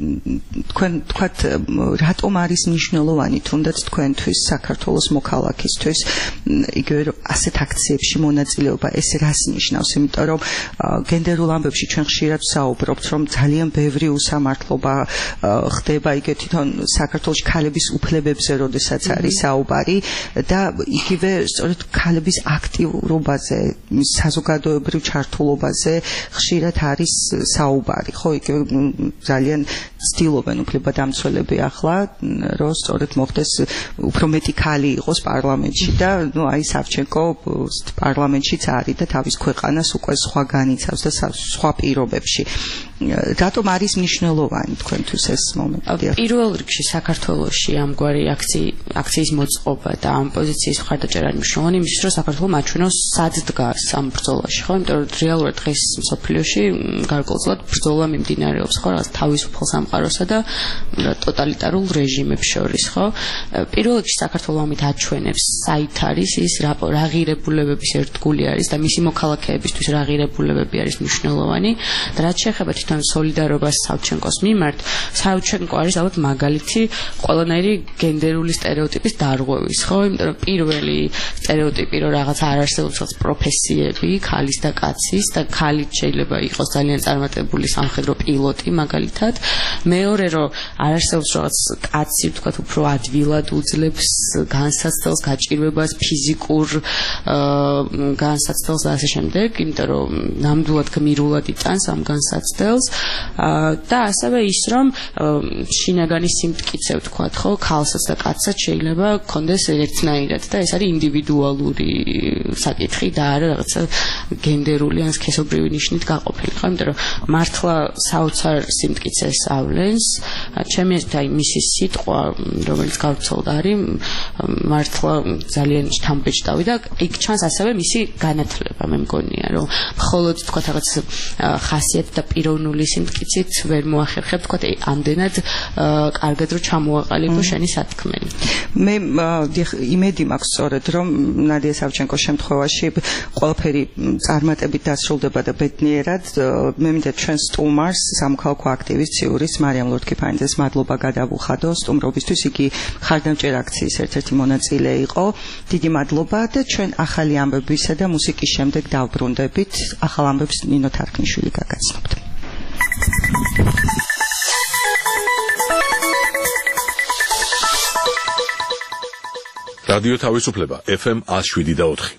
თქვენ თქვათ რატომ არის მნიშვნელოვანი თუნდაც თქვენთვის საქართველოს მოქალაქისთვის იგივე რომ ასეთ აქციებში მონაწილეობა, ეს რას ნიშნავს? იმიტომ რომ გენდერულ ამბებში ჩვენ ხშირად ვსაუბრობთ, რომ ძალიან ბევრი უსამართლობა ხდება, იგივე თვითონ საქართველოს ქალების უფლებებზე, როდესაც არის საუბარი და იგივე სწორედ ქალების აქტიურობაზე, საზოგადოებრივ ჩართულობაზე ხშირად არის საუბარი, ხო? იგივე ძალიან ცდილობენ უფლებადამცველები ახლა, რომ სწორედ მოხდეს უფრო მეტი ქალი იყოს პარლამენტში და ნუ აი სავჩენკო პარლამენტშიც არის და თავის ქვეყანას უკვე სხვა განიცავს და სხვა პირობებში. რატომ არის მნიშვნელოვანი თქვენთვის ეს მომენტი? პირველ რიგში საქართველოში ამგვარი აქციის მოწყობა და ამ პოზიციის მხარდაჭერა მნიშვნელოვანი იმისთვის, რომ საქართველო მაჩვენოს სად დგას ამ ბრძოლაში, ხო? იმიტომ რომ რეალურად დღეს მსოფლიოში გარკვეულწილად ბრძოლა მიმდინარეობს, ხო, რაღაც თავისუფალ სამყაროსა და ტოტალიტარულ რეჟიმებს შორის, ხო? პირველ რიგში საქართველო ამით აჩვენებს, საით არის ის რა ღირებულებების ერთგული არის და მისი მოქალაქეებისთვის რა ღირებულებები არის მნიშვნელოვანი და რაც შეეხება თვითონ სოლიდარობას სავჩენკოს მიმართ, სავჩენკო არის ალბათ მაგალითი ყველანაირი გენდერული სტერეოტიპის დარღვევის, ხო? იმიტომ რომ პირველი სტერეოტიპი რომ რაღაც არ არსებობს რაღაც პროფესიები, ქალის და კაცის და ქალი შეიძლება იყოს ძალიან წარმატებული სამხედრო პილოტი მაგალითად, მეორე რომ არ არსებობს რაღაც კაცი თქვათ უფრო ადვილად უძლებს განსაცდელს, გაჭირვებას, ფიზიკურ განსაცდელს და ასე შემდეგ, იმიტომ რომ ნამდვილად გმირულად იტანს ამ განსაცდელს და ასევე ის რომ შინაგანი სიმტკიცე ვთქვათ, ხო, ქალსაც და კაცსაც შეიძლება კონდეს ერთნაირად და ეს არის ინდივიდუალური საკითხი და არა რაღაცა გენდერული ან სქესობრივი ნიშნით გაყოფილი, ხო, იმიტომ რომ მართლა საოცარ სიმტკიცეს ავლენს, ჩემი აზრით აი მისი სიტყვა, რომელიც გავრცელდა არის მართლა ძალიან შთამბეჭდავი და იქ ჩანს ასევე მისი განათლება, მე მგონია, რომ მხოლოდ თქვათ რაღაც ხასიათ და პიროვნული სიმტკიცით ვერ მოახერხებ თქვათ ამდენად კარგად რომ ჩამოაყალიბო შენი სათქმელი. მე იმედი მაქვს სწორედ რომ ნადია სავჩენკოს შემთხვევაში ყველაფერი წარმატებით დასრულდება და ბედნიერად. მე მინდა ჩვენ სტუმარს სამოქალაქო აქტივისტ ციურის მარიამ ლორთქიფანიძეს მადლობა გადავუხადო სტუმრობისთვის. იგი ხარდამჭერ აქციის ერთ-ერთი მონაწილე იყო. დიდი მადლობა და ჩვენ ახალი ამბებისა და მუსიკის შემდეგ დავბრუნდებით. ახალ ამბებს ნინო თარქნიშვილი გაგაცნობთ. რადიო თავისუფლება FM 107.4.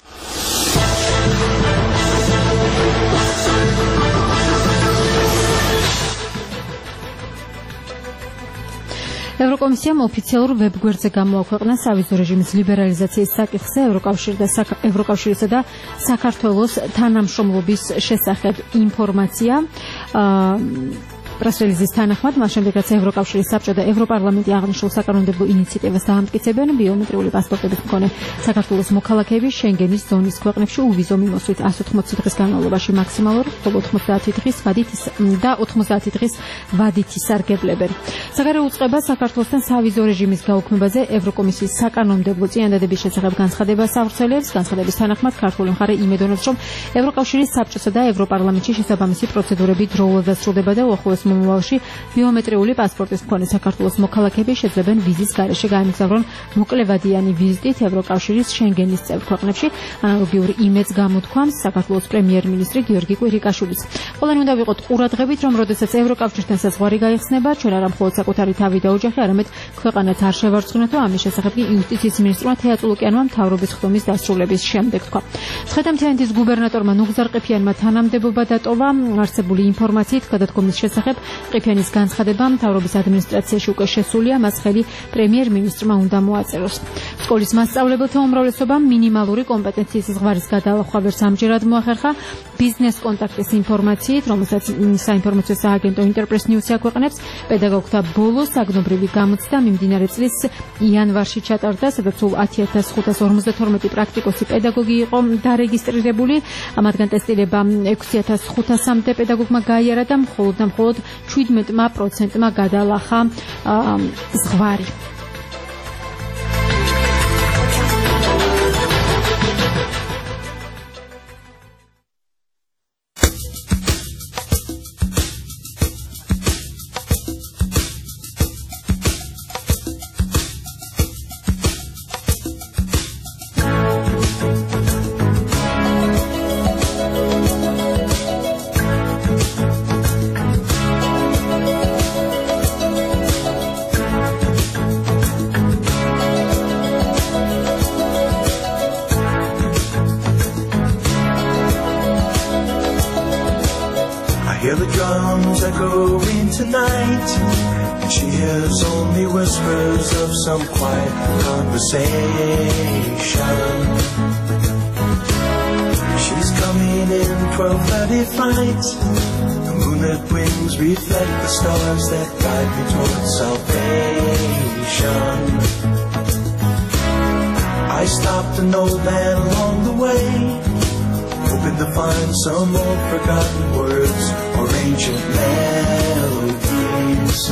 ევროკომისიამ ოფიციალურ ვებგვერდზე გამოაქვეყნა სავიზო რეჟიმის ლიბერალიზაციის საკითხზე ევროკავშირისა და საქართველოს თანამშრომლობის შესახებ ინფორმაცია. პრეს-რელიზის თანახმად, მას შემდეგ რაც ევროკავშირის საბჭო და ევროპარლამენტი აღნიშნულ საკანონმდებლო ინიციატივას დაამტკიცებენ, ბიომეტრიული პასპორტების მქონე საქართველოს მოქალაქეები შენგენის ზონის ქვეყნებში უვიზო მიმოსვლით 180 დღის განმავლობაში მაქსიმალურად 90 დღის ვადით ისარგებლებენ. საგარეო უწყება საქართველოსთან სავიზო რეჟიმის გაუქმებაზე ევროკომისიის საკანონმდებლო წინადადების შესახებ განცხადებას ავრცელებს. განცხადების თანახმად, ქართული მხარე იმედოვნებს, რომ ევროკავშირის საბჭოსა და ევროპარლამენტში შესაბამისი პროცედურები დროულად დასრულდება და უახლოეს მომავალში ბიომეტრიული პასპორტის მქონე საქართველოს მოქალაქეები შეძლებენ ვიზის გარეშე გაემგზავრონ მოკლევადიანი ვიზიტით ევროკავშირის შენგენის წევრ ქვეყნებში. ანალოგიურ იმედს გამოთქვამს საქართველოს პრემიერ-მინისტრი გიორგი კვირიკაშვილიც. ყველანი უნდა ვიყოთ ყურადღებით, რომ როდესაც ევროკავშირთან საზღვარი გაიხსნება, ჩვენ არა მხოლოდ საკუთარი თავი და ოჯახი, არამედ ქვეყანაც არ შევარცხნოთ, რომ ამის შესახებ იუსტიციის მინისტრმა თეატრულოკიანმა მთავრობის ხდომის დასრულების შემდეგ თქვა. ცხედამთიანეთის გუბერნატორმა ნუგზარ ყიფიანმა თანამდებობა დატოვა. არსებული ინფორმაციით გადადგომის შესახებ ყიფიანის განცხადება მთავრობის ადმინისტრაციაში უკვე შესულია, მას ხელი პრემიერ-მინისტრმა უნდა მოაწეროს. სკოლის მასწავლებელთა უმრავლესობამ მინიმალური კომპეტენციის ზღვარის გადალახვა ვერც ამჯერად მოახერხა. ბიზნეს კონტაქტის ინფორმაციით, რომელსაც საინფორმაციო სააგენტო ინტერპრეს ნიუსი აქვეყნებს, პედაგოგთა ბოლო საგნობრივი გამოცდა მიმდინარე წლის იანვარში ჩატარდა, სადაც 10,552 პრაქტიკოსი პედაგოგი იყო დარეგისტრირებული. მათგან ტესტირება 6,500-მდე პედაგოგმა გაიარა და მხოლოდ 17% გადალახა ზღვარი. Hear the drums echoing tonight, and she hears only whispers of some quiet conversation. She's coming in 12:30 flight. The moonlit wings reflect the stars that guide me towards salvation. I stopped an old man along the way, hoping to find some old forgotten words or ancient melodies.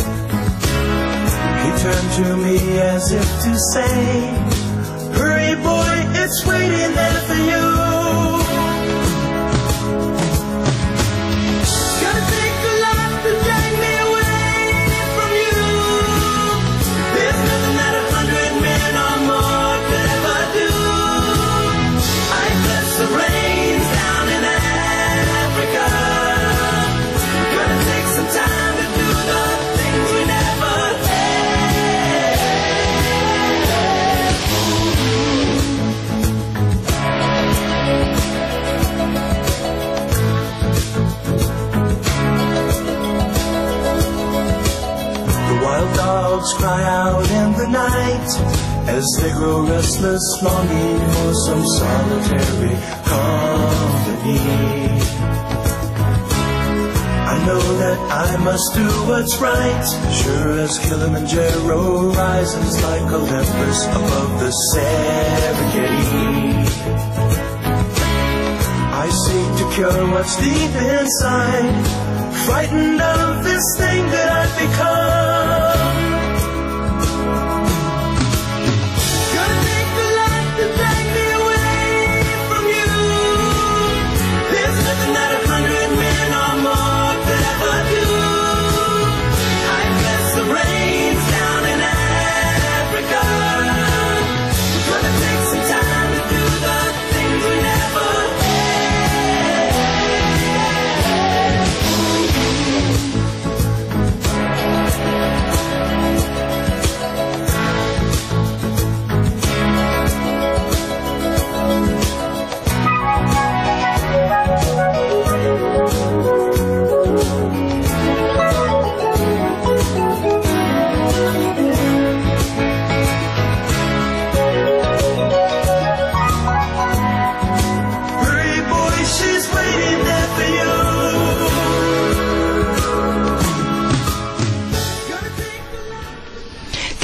He turned to me as if to say, hurry boy, it's waiting there for you. Gotta take a lot to drag me away from you. There's nothing that 100 men or more could ever do. I bless the rains down in Africa. Gonna take some time to do the things we never The wild dogs cry out in the night as they grow restless, longing for some solitary company. I know that I must do what's right, sure as Kilimanjaro rises like Olympus above the Serengeti. I seek to cure what's deep inside, frightened of this thing that I've become. Gonna take a lot to drag me away from you. There's nothing that 100 men or more could ever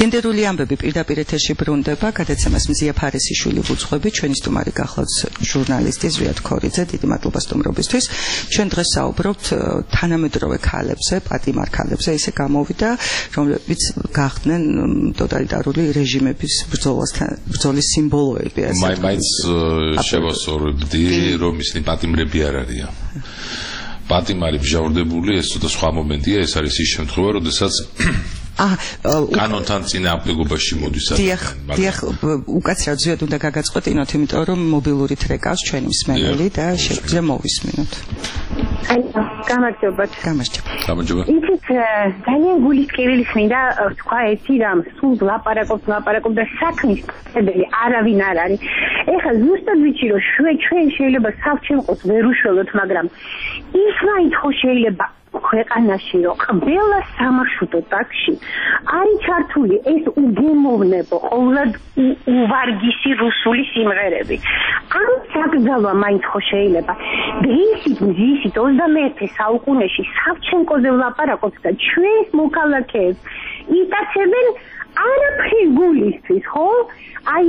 გენდერული ამბები პირდაპირ ეთერში ბრუნდება, გადაცემას მზია ფარესიშვილი ვუძღვები, ჩვენი სტუმარი გახლავთ ჟურნალისტი ზვიად ქორიძე, დიდი მადლობა სტუმრობისთვის. ჩვენ დღეს საუბრობთ თანამედროვე ქალებზე, პატიმარ ქალებზე, ისე გამოვიდა, რომლებიც გახდნენ ტოტალიტარული რეჟიმების ბრძოლის სიმბოლოები. მაინც შევასწორებდი, რომ ისინი პატიმრები არ არიან. პატიმარი მსჯავრდებული, ეს ცოტა სხვა მომენტია, ეს არის ის შემთხვევა, როდესაც კანონთან წინააღმდეგობაში მოდის. დიახ, უკაცრავად ზუსტად უნდა გაგაწყვეტინოთ, იმიტომ რომ მობილური ტრეკავს ჩვენი მსმენელი და შეგვიძლია მოვისმინოთ. გამარჯობა. გამარჯობა. იცით, ძალიან გულისკერილი ხმიდა თქვა ერთი რამ, სულ ლაპარაკობ და საქმის წებელი არავინ არ არის. ეხლა ზუსტად ვიცი რომ ჩვენ შეიძლება საჩემყოს ვერ უშველოთ, მაგრამ ის მაინც ხო შეიძლება ქვეყანაში რომ ყველა სამარშრუტო ტაქსში არის ჩართული ეს უგემოვნებო ყოვლად უვარგისი რუსული სიმღერები. ამ საკრძალვა მაინც ხო შეიძლება დღისით 21 საუკუნეში სავჩენკოზე ვლაპარაკობთ და ჩვენს მოქალაქეებს იტაცებენ არაფრის გულისთვის, ხო? აი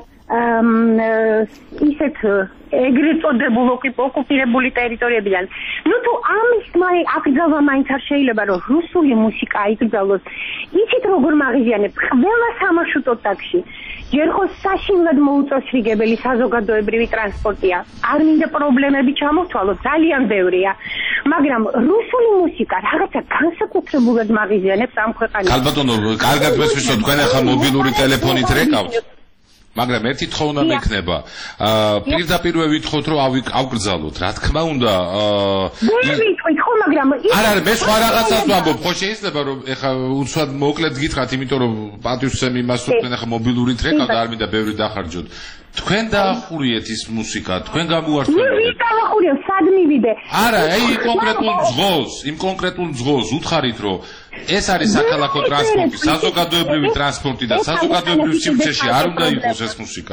ისეთ ეგრეთ წოდებულ ოკუპირებული ტერიტორიებიდან. ნუ თუ ამის აკრძალვა მაინც არ შეიძლება რომ რუსული მუსიკა აიკრძალოს. იცით როგორ მაღიზიანებს ყველა სამარშრუტო ტაქსში. ჯერ ხო საშინლად მოუწესრიგებელი საზოგადოებრივი ტრანსპორტია. არ მინდა პრობლემები ჩამოვთვალოთ, ძალიან ბევრია. მაგრამ რუსული მუსიკა რაღაცა განსაკუთრებულად მაღიზიანებს ამ ქვეყანაში. ქალბატონო, კარგად მესმისო, თქვენ ახლა მობილური ტელეფონით რეკავთ. მაგრამ ერთი თხოვნა მექნება. პირდაპირვე ვითხოვთ რომ ავგრძალოთ. რა თქმა უნდა, ვერ ვიტყვით ხო, მაგრამ არა, მე სხვა რაღაცას ვამბობ. ხო შეიძლება რომ ეხა უცბად მოკლედ გითხრათ, იმიტომ რომ პატივსცემ იმას რომ თქვენ ახლა მობილური ტრეკავთ და არ მინდა ბევრი დახარჯოთ. თქვენ დაახურიეთ ის მუსიკა, თქვენ გამოუართმევთ. ვინ დაახურიეთ, სად მივიდე? არა, იმ კონკრეტულ ძღოლს უთხარით რომ ეს არის საქალაქო ტრანსპორტი, საზოგადოებრივი ტრანსპორტი და საზოგადოებრივ სივრცეში არ უნდა იყოს ეს მუსიკა.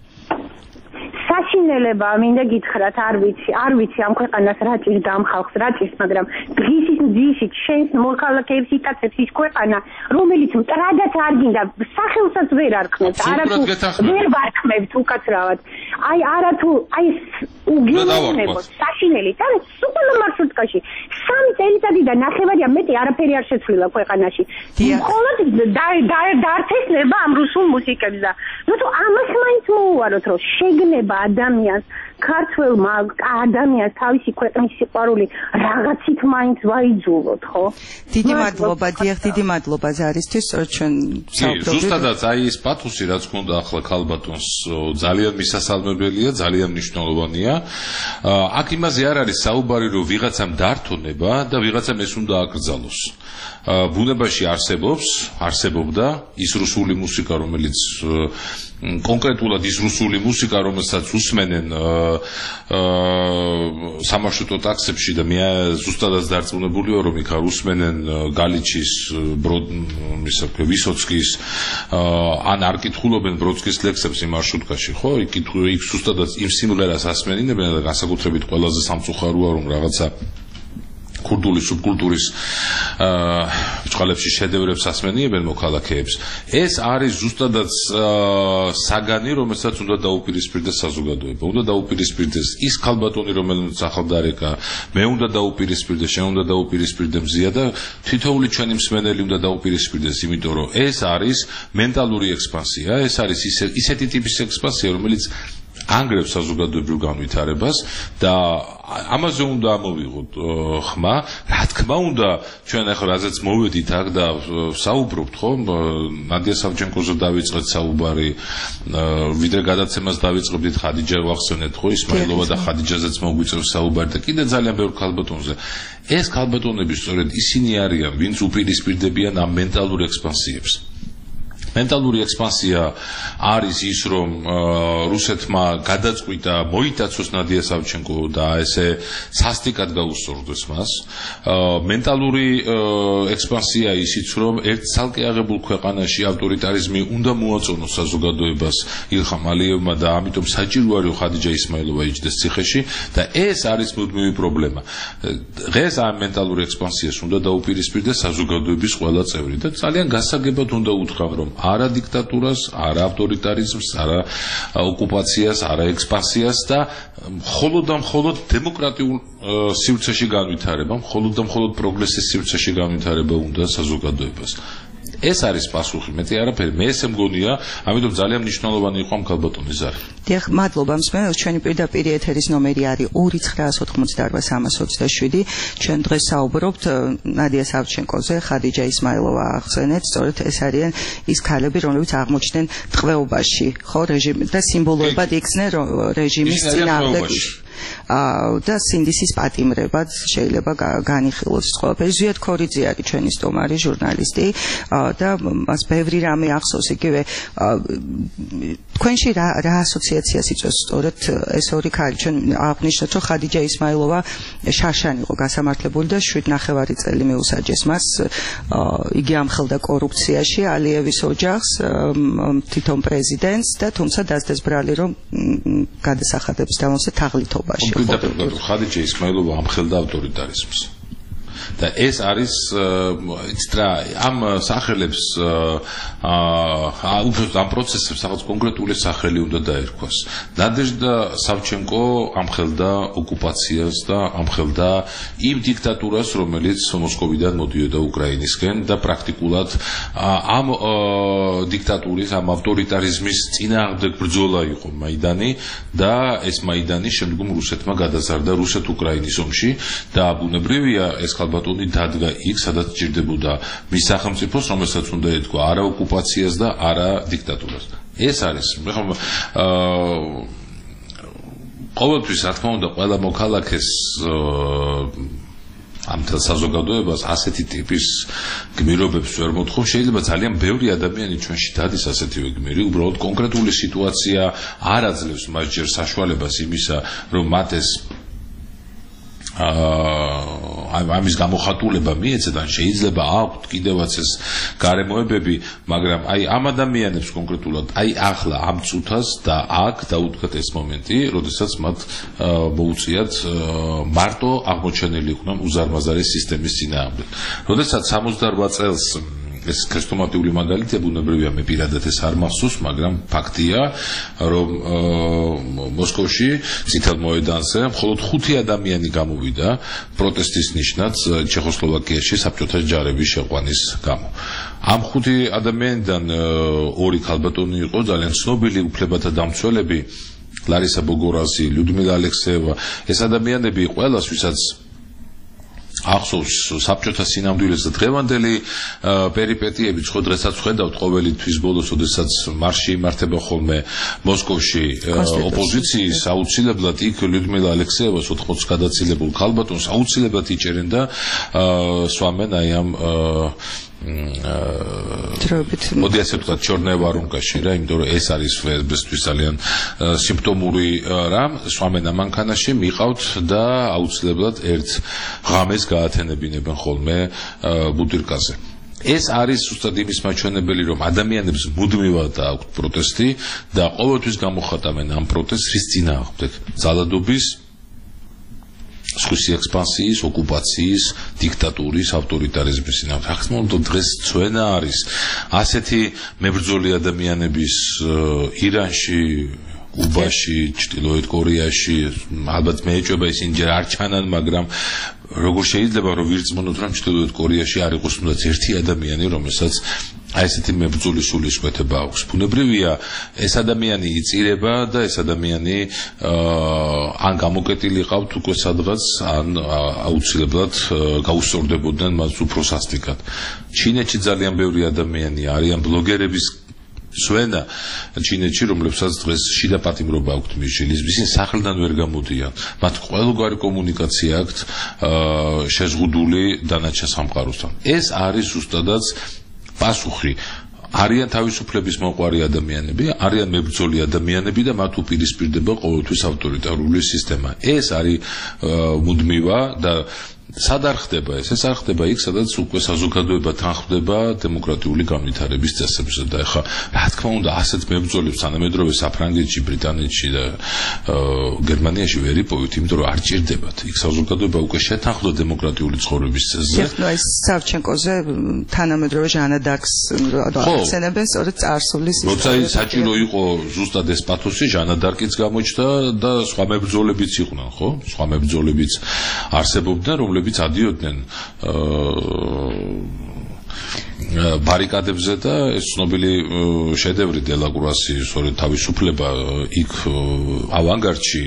საშინელება მინდა გითხრათ, არ ვიცი ამ ქვეყანას რა ჭირდა ამ ხალხს, რა ჭირს, მაგრამ დღისით შენს მოქალაქეებს იტაცებს ის ქვეყანა, რომელიც მტრადაც არ გინდა, სახელსაც ვერ არქმევთ, არათუ ვერ ვარქმევთ უკაცრავად. აი არათუ აი უგემოვნებო საშინელი და სუპერ მარშრუტკაში 3 წელიწადი და ნახევარია მეტი არაფერი არ შეცვლილა ქვეყანაში. მხოლოდ დაართესნება ამ რუსულ მუსიკებს და ნუ თუ ამას მაინც მოუვაროთ რომ შეგნება ადამიანს ქართველმა ადამიანს თავისი ქვეყნის სიყვარული რაღაცით მაინც ვაიძულოთ, ხო? დიდი მადლობა, დიდი მადლობა ზარისთვის, ჩვენ საუბრობთ. ზუსტადაც აი ეს პათოსი რაც ქონდა ახლა ქალბატონს ძალიან მისასალმებელია, ძალიან მნიშვნელოვანია. აქ იმაზე არ არის საუბარი რომ ვიღაცამ დართონება და ვიღაცამ ეს უნდა აკრძალოს. ბუნებაში არსებობდა ის რუსული მუსიკა, რომელიც კონკრეტულად ის რუსული მუსიკა, რომელსაც უსმენენ სამარშრუტო ტაქსებში და მე ზუსტადაც დარწმუნებულიო, რომ იქ უსმენენ გალიჩის, ვისოცკის, ან არ კითხულობენ ბროდსკის ლექსებს იმ მარშრუტკაში, ხო? იქ ზუსტადაც იმ სიმღერას ასმენინებენ და განსაკუთრებით ყველაზე სამწუხაროა, რომ რაღაცა ქურდული სუბკულტურის ბჭყალებში შედევრებს ასმენიებენ მოქალაქეებს. ეს არის ზუსტადაც საგანი, რომელსაც უნდა დაუპირისპირდეს საზოგადოება. უნდა დაუპირისპირდეს ის ქალბატონი, რომელიც ახალ დარეკა, მე უნდა დაუპირისპირდეს, შენ უნდა დაუპირისპირდე მზია და თითოეული ჩვენი მსმენელი უნდა დაუპირისპირდეს, იმიტომ რომ ეს არის მენტალური ექსპანსია, ეს არის ისეთი ტიპის ექსპანსია, რომელიც ანგრევს საზოგადოებრივ განვითარებას და ამაზე უნდა ამოვიღოთ ხმა. რა თქმა უნდა, ჩვენ ახლა რაზეც მოვედით აქ და საუბრობთ, ხო? ნადია სავჩენკოზე დავიწყეთ საუბარი, ვიდრე გადაცემას დავიწყებდით ხადიჯა ვახსენეთ, ხო? ისმაილოვა და ხადიჯაზეც მოგვიწევს საუბარი და კიდე ძალიან ბევრ ქალბატონზე. ეს ქალბატონები სწორედ ისინი არიან, ვინც უპირისპირდებიან ამ მენტალურ ექსპანსიებს. მენტალური ექსპანსია არის ის, რომ რუსეთმა გადაწყვიტა მოიტაცოს ნადია სავჩენკო და ესე სასტიკად გაუსწორდეს მას. მენტალური ექსპანსია ისიც, რომ ერთ ცალკე აღებულ ქვეყანაში ავტორიტარიზმი უნდა მოაწონოს საზოგადოებას ილხამ ალიევმა და ამიტომ საჭირო არის ხადიჯა ისმაილოვა იჯდეს ციხეში და ეს არის მუდმივი პრობლემა. დღეს ამ მენტალურ ექსპანსიას უნდა დაუპირისპირდეს საზოგადოების ყველა წევრი და ძალიან გასაგებად უნდა უთხრა, რომ არა დიქტატურას, არა ავტორიტარიზმს, არა ოკუპაციას, არა ექსპანსიას და მხოლოდ და მხოლოდ დემოკრატიულ სივრცეში განვითარება, მხოლოდ და მხოლოდ პროგრესის სივრცეში განვითარება უნდა საზოგადოებას. ეს არის პასუხი, მეტი არაფერი. მე ესე მგონია, ამიტომ ძალიან მნიშვნელოვანი იყო ამ ქალბატონის ზარი. დიახ, მადლობა მსმენელს. ჩვენი პირდაპირ ეთერის ნომერი არის 2988-327. ჩვენ დღეს საუბრობთ ნადია სავჩენკოზე, ხადიჯა ისმაილოვა ახსენეთ, სწორედ ეს არიან ის ქალები, რომლებიც აღმოჩნდნენ ტყვეობაში, ხო, რეჟიმი და სიმბოლოებად იქცნენ რეჟიმის წინააღმდეგ. და სინდისის პატიმრებად შეიძლება განიხილოს ყველაფერი. ზვიად ქორიძე არის ჩვენი სტომარი, ჟურნალისტი და მას ბევრი რამე ახსოვს, იგივე თქვენში რა ასოციაციას იწვევს სწორედ ეს ორი ქალი. ჩვენ აღნიშნეთ, რომ ხადიჯა ისმაილოვა შარშან იყო გასამართლებული და 7.5 წელი მიუსაჯეს მას. იგი ამხელდა კორუფციაში, ალიევის ოჯახს, თვითონ პრეზიდენტს და თუმცა დასდეს ბრალი, რომ გადასახადების დამოსა თაღლითობაში. ხადიჯა ისმაილოვა ამხელდა ავტორიტარიზმს. და ეს არის ამ სახელებს ამ პროცესებს რაღაც კონკრეტული სახელი უნდა დაერქვას. ნადეჟდა სავჩენკო ამხელდა ოკუპაციას და ამხელდა იმ დიქტატურას, რომელიც მოსკოვიდან მოდიოდა უკრაინისკენ და პრაქტიკულად ამ დიქტატურის, ამ ავტორიტარიზმის წინააღმდეგ ბრძოლა იყო მაიდანი და ეს მაიდანი შემდგომ რუსეთმა გადაზარდა რუსეთ-უკრაინის ომში და ბუნებრივია ეს ქალბატონი დადგა იქ, სადაც ჭირდებოდა მის სახელმწიფოს, რომელსაც უნდა ეთქვა არა ოკუპაციას და არა დიქტატურას. ეს არის, ყოველთვის რა თქმა უნდა, ყველა მოქალაქეს ამ საზოგადოებას ასეთი ტიპის გმირობებს ვერ მოთხოვ. შეიძლება ძალიან ბევრი ადამიანი ჩვენში დადის ასეთივე გმირი, უბრალოდ კონკრეტული სიტუაცია არ აძლევს მას ჯერ საშუალებას იმისა, რომ მათ ეს ამის გამოხატულება მიეცეთ, ან შეიძლება აქვთ კიდევაც ეს გარემოებები, მაგრამ აი ამ ადამიანებს კონკრეტულად აი ახლა ამ წუთას და აქ დაუდგათ ეს მომენტი, როდესაც მათ მოუწიათ მარტო აღმოჩენილი იყვნენ უზარმაზარი სისტემის წინააღმდეგ. როდესაც 68 წელს ეს ქრესტომატიული მაგალითია, ბუნებრივია, მე პირადად ეს არ მახსოვს, მაგრამ ფაქტია, რომ მოსკოვში წითელ მოედანზე მხოლოდ 5 ადამიანი გამოვიდა პროტესტის ნიშნად ჩეხოსლოვაკიაში საბჭოთა ჯარების შეყვანის გამო. ამ 5 ადამიანიდან 2 ქალბატონი იყო, ძალიან ცნობილი უფლებათა დამცველები, ლარისა ბოგორაზი, ლიუდმილა ალექსეევა. ეს ადამიანები ყველას, ვისაც ახსოვს საბჭოთა სინამდვილეს და დღევანდელი პერიპეტიები, ხო დღესაც ხედავთ ყოველი თვის ბოლოს, როდესაც მარში იმართება ხოლმე მოსკოვში ოპოზიციის, აუცილებლად იქ ლიუდმილა ალექსეევას 80 გადაცილებულ ქალბატონს აუცილებლად იჭერენ და სვამენ აი ამ მოდი ასე ვთქვათ, ჩორნე ვარუნკაში რა, იმიტომ რომ ეს არის ფსბ-ისთვის ძალიან სიმპტომური რამ, სვამენ ამ მანქანაში, მიყავთ და აუცილებლად ერთ ღამეს გაათენებინებენ ხოლმე ბუტირკაზე. ეს არის ზუსტად იმის მაჩვენებელი, რომ ადამიანებს მუდმივად აქვთ პროტესტი და ყოველთვის გამოხატავენ ამ პროტესტს რის წინააღმდეგ, ძალადობის, სხვისი ექსპანსიის, ოკუპაციის, დიქტატურის, ავტორიტარიზმის წინააღმდეგ. რა თქმა უნდა, დღეს ცვენა არის ასეთი მებრძოლი ადამიანების ირანში, კუბაში, ჩრდილოეთ კორეაში, ალბათ მე ეჭვება ისინი ჯერ არ ჩანან, მაგრამ როგორ შეიძლება რომ ვირწმუნოთ, რომ ჩრდილოეთ კორეაში არ იყოს თუნდაც ერთი ადამიანი, რომელსაც აი ესეთი მებრძოლი სულისკვეთება აქვს. ბუნებრივია, ეს ადამიანი იწირება და ეს ადამიანი ან გამოკეტილი ყავთ უკვე სადღაც, ან აუცილებლად გაუსწორდებოდნენ მას უფრო სასტიკად. ჩინეთში ძალიან ბევრი ადამიანი არიან ბლოგერების სვენა ჩინეთში, რომლებსაც დღეს შიდა პატიმრობა აქვთ მიშელის, ისინი სახლიდან ვერ გამოდიან. მათ ყველგვარი კომუნიკაცია აქვთ შეზღუდული დანარჩენ სამყაროსთან. ეს არის ზუსტადაც პასუხი არიან თავისუფლების მოყვარი ადამიანები, არიან მებრძოლი ადამიანები და მათ უპირისპირდება ყოველთვის ავტორიტარული სისტემა. ეს არის მუდმივა და სად არ ხდება ეს? ეს არ ხდება იქ, სადაც უკვე საზოგადოება თანხმდება დემოკრატიული განვითარების წესებზე და ეხლა რა თქმა უნდა ასეთ მებრძოლებს თანამედროვე საფრანგეთში, ბრიტანეთში და გერმანიაში ვერ იპოვით, იმიტომ რომ არ ჭირდებათ. იქ საზოგადოება უკვე შეთანხმდა დემოკრატიული ცხოვრების წესზე. ეხლა ეს სავჩენკოზე თანამედროვე ჟანა დარკს ახსენებენ სწორედ წარსულის როცა საჭირო იყო ზუსტად ეს პათოსი, ჟანა დარკიც გამოჩნდა და სხვა მებრძოლებიც იყვნენ, ხო? სხვა მებრძოლებიც არსებობდნენ, რომლებიც ადიოდნენ ბარიკადებზე და ეს ცნობილი შედევრი დელაკრუასი სწორედ თავისუფლება იქ ავანგარდში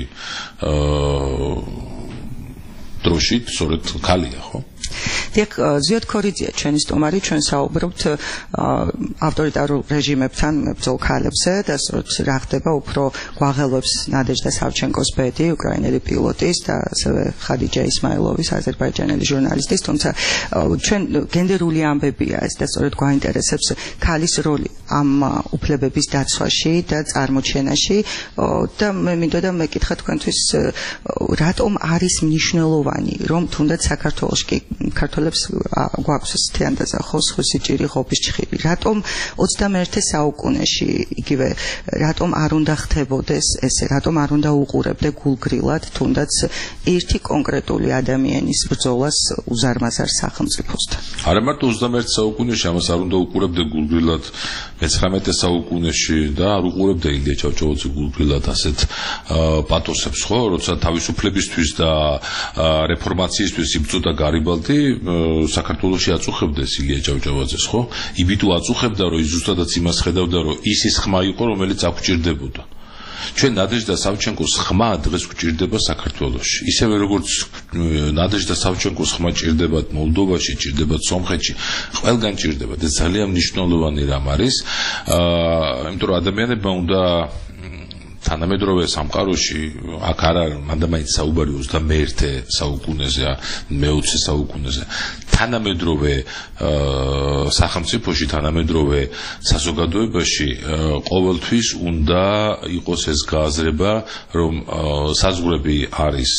დროშით სწორედ ქალია, ხო? დიახ, ზიად ქორიძია ჩვენი სტუმარი, ჩვენ საუბრობთ ავტორიტარულ რეჟიმებთან მებრძოლ ქალებზე და სწორედ რა ხდება უფრო გვაღელვებს ნადეჟდა სავჩენკოს ბედი, უკრაინელი პილოტის და ასევე ხადიჯა ისმაილოვის აზერბაიჯანელი ჟურნალისტის, თუმცა ჩვენ გენდერული ამბებია ეს და სწორედ გვაინტერესებს ქალის როლი ამ უფლებების დაცვაში და წარმოჩენაში და მე მინდოდა მეკითხა თქვენთვის რატომ არის მნიშვნელოვანი რომ თუნდაც საქართველოში ქართველებს გვაქვს თეანდაზა ხოსხოსი ჭირი ხობის ჭხილი რატომ 21 საუკუნეში იგივე რატომ არ უნდა ხდებოდეს ესე რატომ არ უნდა უყურებდე გულგრილად თუნდაც ერთი კონკრეტული ადამიანის ბრძოლას უზარმაზარ სახელმწიფოსთან არა მარტო 21 საუკუნეში ამას არ უნდა უყურებდე გულგრილად მე-19 საუკუნეში და არ უყურებდე ილია ჩავჭავაძე გულგრილად ასეთ პათოსებს ხო როცა თავისუფლებისთვის და რეფორმაციისთვის იბრძოდა გარიბალდი საქართველოში აწუხებდეს ილია ჭავჭავაძეს ხო? იბიტო აწუხებდა რომ ის ზუსტადაც იმას ხედავდა რომ ის ხმა იყო რომელიც აღჭირდებოდა. ჩვენ ნადეჟდა სავჩენკოს ხმა დღეს გვჭირდება საქართველოში. ისევე როგორც ნადეჟდა სავჩენკოს ხმა ჭირდებათ მოლდოვაში, ჭირდებათ სომხეთში, ყველგან ჭირდებათ. ეს ძალიან მნიშვნელოვანი რამ არის. იმიტომ რომ ადამიანებმა უნდა თანამედროვე სამყაროში აქ არ არის მანდამაინც საუბარი 21 საუკუნეზე, მე-20 საუკუნეზე. თანამედროვე სახელმწიფოში, თანამედროვე საზოგადოებაში ყოველთვის უნდა იყოს ეს გააზრება, რომ საზღვრები არის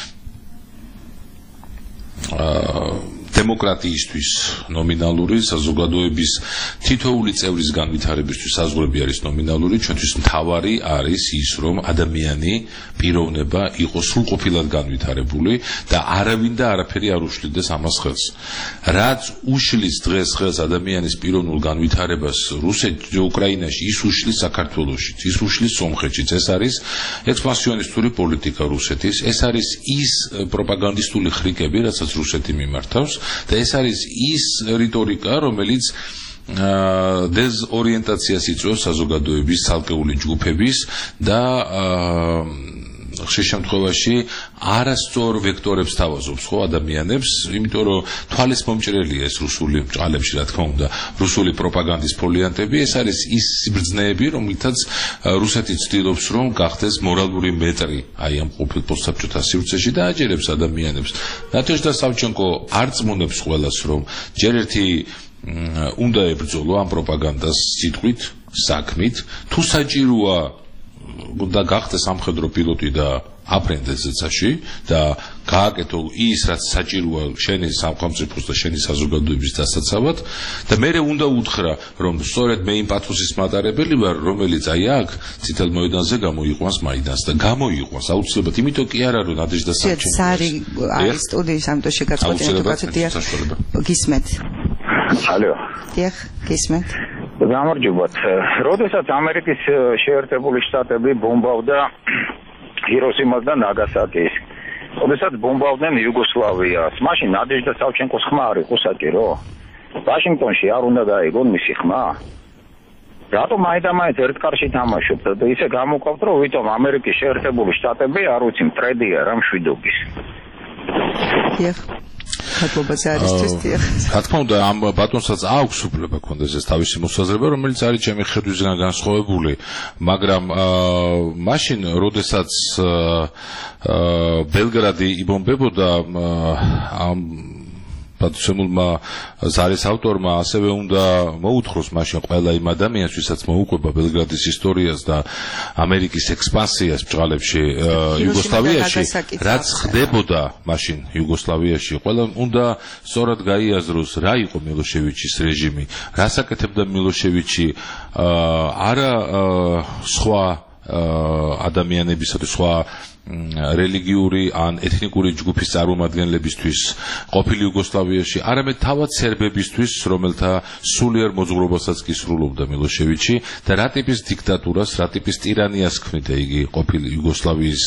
დემოკრატიისთვის ნომინალური საზოგადოების თითოეული წევრის განვითარებისთვის საზღვრები არის ნომინალური ჩვენთვის მთავარი არის ის რომ ადამიანი პიროვნება იყოს სრულყოფილად განვითარებული და არავინ და არაფერი არ უშლიდეს ამას ხელს რაც უშლის დღეს ხელს ადამიანის პიროვნულ განვითარებას რუსეთში უკრაინაში ის უშლის საქართველოში ის უშლის სომხეთში ეს არის ექსპანსიონისტური პოლიტიკა რუსეთის ეს არის ის პროპაგანდისტული ხრიკები რასაც რუსეთი მიმართავს და ეს არის ის რიტორიკა, რომელიც დეზორიენტაციას იწვევს საზოგადოების ცალკეული ჯგუფების და ხშირ შემთხვევაში არასწორ ვექტორებს თავაზობს ხო ადამიანებს, იმიტომ რომ თვალის მომჭრელია ეს რუსული მჭყალებში, რა თქმა უნდა, რუსული პროპაგანდის ფოლიანტები, ეს არის ის სიბრძნეები, რომლითაც რუსეთი ცდილობს რომ გახდეს მორალური მეტრი აი ამ ყოფილ პოსტსაბჭოთა სივრცეში და აჯერებს ადამიანებს. ნატეჟდა სავჩენკო არ წმუნებს ყველას რომ ჯერ ერთი უნდა ებრძოლო ამ პროპაგანდას სიტყვით, საქმით, თუ საჭიროა და გახდეს სამხედრო პილოტი და აფრენდეს ზეცაში და გააკეთო ის რაც საჭიროა შენი სახელმწიფოს და შენი საზოგადოების დასაცავად და მე უნდა უთხრა რომ სწორედ მე იმ პათოსის მატარებელი ვარ რომელიც აი აქ წითელ მოედანზე გამოიყვანს მაიდანს და გამოიყვანს აუცილებლად იმიტომ კი არა რომ ნადეჟდა სამჩენკო სარი არის სტუდიის ამიტომ შეგაწყვეტინეთ უკაცდია გისმენთ ალო დიახ გისმენთ გამარჯობათ. როდესაც ამერიკის შეერთებული შტატები ბომბავდა ჰიროსიმას და ნაგასაკის, როდესაც ბომბავდნენ იუგოსლავიას, მაშინ ნადეჟდა სავჩენკოს ხმა არ იყო საჭირო? ვაშინგტონში არ უნდა გაიგონ მისი ხმა? რატომ მაინც ერთ კარში თამაშობთ და ისე გამოვყავთ რომ ვიტომ ამერიკის შეერთებული შტატები არ ვიცი მტრედია რა მშვიდობის. დიახ ხატობაზე არის თვისტია. რა თქმა უნდა ამ ბატონსაც აქვს უფლება ქონდეს ეს თავისი მოსაზრება რომელიც არის ჩემი ხედვისგან განსხვავებული მაგრამ მაშინ როდესაც ბელგრადი იბომბებოდა პატივცემულმა ზარის ავტორმა ასევე უნდა მოუთხროს მაშინ ყველა იმ ადამიანს, ვისაც მოუყვება ბელგრადის ისტორიას და ამერიკის ექსპანსიას ბჭყალებში იუგოსლავიაში, რაც ხდებოდა მაშინ იუგოსლავიაში, ყველა უნდა სწორად გაიაზროს, რა იყო მილოშევიჩის რეჟიმი, რას აკეთებდა მილოშევიჩი, არა სხვა ადამიანებისა და სხვა რელიგიური ან ეთნიკური ჯგუფის წარმომადგენლებისთვის ყოფილი იუგოსლავიაში, არამედ თავად სერბებისთვის, რომელთა სულიერ მოძღვრობასაც კი სრულობდა მილოშევიჩი და რა ტიპის დიქტატურას, რა ტიპის ტირანიას ქმნიდა იგი ყოფილი იუგოსლავიის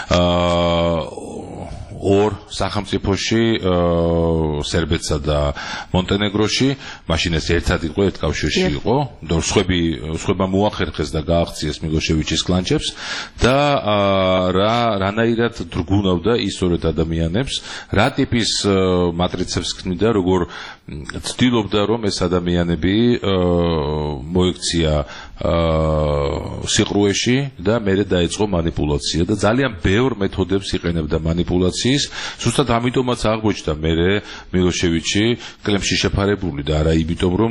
ორ სახელმწიფოში, სერბეთსა და მონტენეგროში, მაშინ ეს ერთად იყო, ერთ კავშირში იყო, და სხვება მოახერხეს და გააღწიეს მილოშევიჩის კლანჩებს და რანაირად დრგუნავდა ისორეთ ადამიანებს, რა ტიპის მატრიცებს ქმნიდა, როგორ ცდილობდა რომ ეს ადამიანები მოექცია სიყრუეში და მერე დაიწყო манипуляცია და ძალიან ბევრ მეთოდებს იყენებდა манипуляციის, ზუსტად ამიტომაც აღმოჩნდა მერე მილოშევიჩი კლემში შეფარებული და არა იმიტომ რომ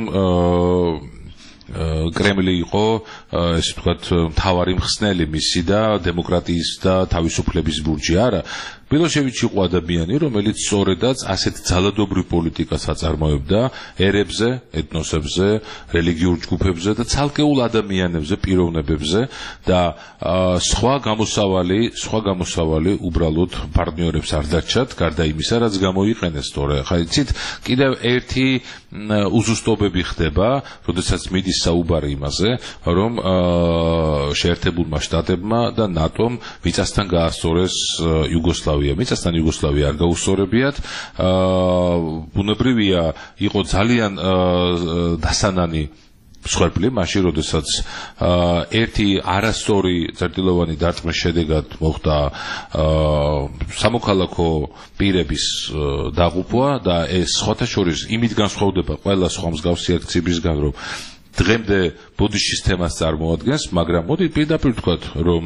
კრემლი იყო ესე ვთქვათ მთავარი მხსნელი მისი და დემოკრატიის და თავისუფლების ბურჯი, არა, მილოშევიჩი იყო ადამიანი, რომელიც სწორედაც ასეთ ძალადობრივ პოლიტიკას აწარმოებდა ერებზე, ეთნოსებზე, რელიგიურ ჯგუფებზე და ცალკეულ ადამიანებზე, პიროვნებებზე და სხვა გამოსავალი უბრალოდ პარტნიორებს არ დარჩათ, გარდა იმისა, რაც გამოიყენეს თორე. ხა იცით, კიდევ ერთი უზუსტობები ხდება, როდესაც მიდის საუბარი იმაზე, რომ შეერთებულმა შტატებმა და ნატომ მიწასთან გაასწორეს იუგოსლავია. მიწასთან იუგოსლავია არ გაუსწორებიათ. ბუნებრივია, იყო ძალიან დასანანი მსხვერპლი, მაშინ როდესაც ერთი არასწორი წერტილოვანი დარტყმის შედეგად მოხდა სამოქალაქო პირების დაღუპვა და ეს სხვათა შორის იმით განსხვავდება ყველა სხვა მსგავსი აქციებისგან, რომ დღემდე ბოდიშის თემას წარმოადგენს, მაგრამ მოდი პირდაპირ ვთქვათ, რომ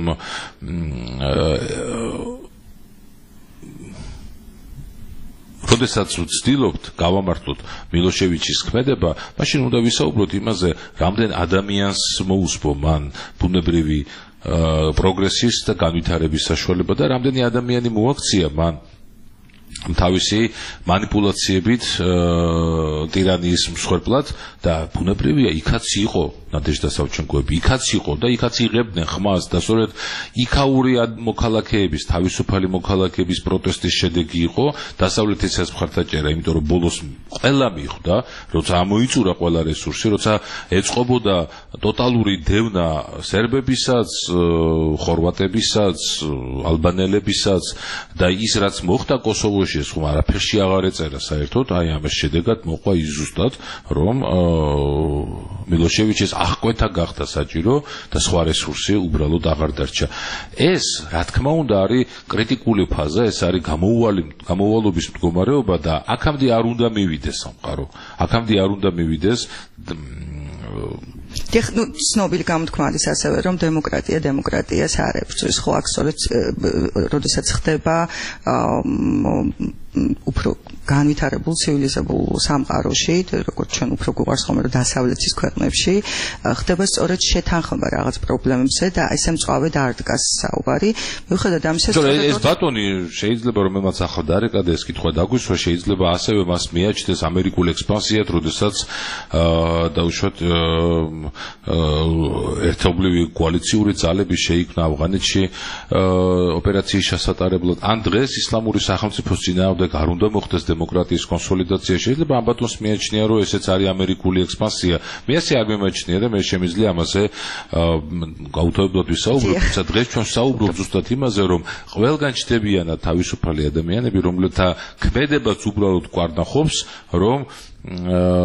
როდესაც ვცდილობთ გავამართლოთ მილოშევიჩის ქმედება, მაშინ უნდა ვისაუბროთ იმაზე, რამდენ ადამიანს მოუსპო მან ბუნებრივი პროგრესის და განვითარების საშუალება და რამდენი ადამიანი მოაქცია მან თავისი манипуляციებით ტირანიის მსხვერპლად და ბუნებრივია, იქაც იყო ნადეჟდა სავჩენკოები, იქაც იყო და იქაც იღებდნენ ხმას და სწორედ იქაური მოქალაქეების, თავისუფალი მოქალაქეების პროტესტის შედეგი იყო დასავლეთის ეს მხარდაჭერა, იმიტომ რომ ბოლოს ყველა მიხვდა, როცა ამოიწურა ყველა რესურსი, როცა ეწყობოდა ტოტალური დევნა სერბებისაც, ხორვატებისაც, ალბანელებისაც და ის რაც მოხდა კოსოვოში, ეს ხომ არაფერში აღარ ეწერა საერთოდ, აი ამის შედეგად მოყვა ის ზუსტად, რომ მილოშევიჩის აღკვეთა გახდა საჭირო და სხვა რესურსი უბრალოდ აღარ დარჩა. ეს, რა თქმა უნდა, არის კრიტიკული ფაზა, ეს არის გამოუვალობის მდგომარეობა და აქამდე არ უნდა მივიდეს სამყარო. აქამდე არ უნდა მივიდეს ცნობილი გამოთქმადის ასევე, რომ დემოკრატიას არ ებრძვის, ხო, აქ სწორედ როდესაც ხდება უფრო განვითარებულ ცივილიზებულ სამყაროში, როგორც ჩვენ უფრო გვიყვარს ხოლმე რომ დასავლეთის ქვეყნებში, ხდება სწორედ შეთანხმება რაღაც პრობლემებზე და ესე მწვავედ არ დგას საუბარი. მიუხედავად ამისა, ეს ბატონი შეიძლება რომ მემაც ახლა დარეკადა ეს კითხვა დაგვისვა, შეიძლება ასევე მას მიაჩნდეს ამერიკულ ექსპანსიად, როდესაც დაუშვათ ერთობლივი კოალიციური ძალები შეიქმნა ავღანეთში ოპერაციის შესატარებლად. ან დღეს ისლამური სახელმწიფოს წინააღმდეგ არ უნდა მოხდეს დემოკრატიის კონსოლიდაცია. შეიძლება ამ ბატონს მიაჩნია, რომ ესეც არის ამერიკული ექსპანსია. მე ასე არ მიმაჩნია და მე შემიძლია ამაზე გაუთავებლად ვისაუბროთ, თუმცა დღეს ჩვენ ვსაუბრობთ ზუსტად იმაზე, რომ ყველგან ჩნდებიან თავისუფალი ადამიანები, რომლებთა ქმედებაც უბრალოდ გვარნახობს, რომ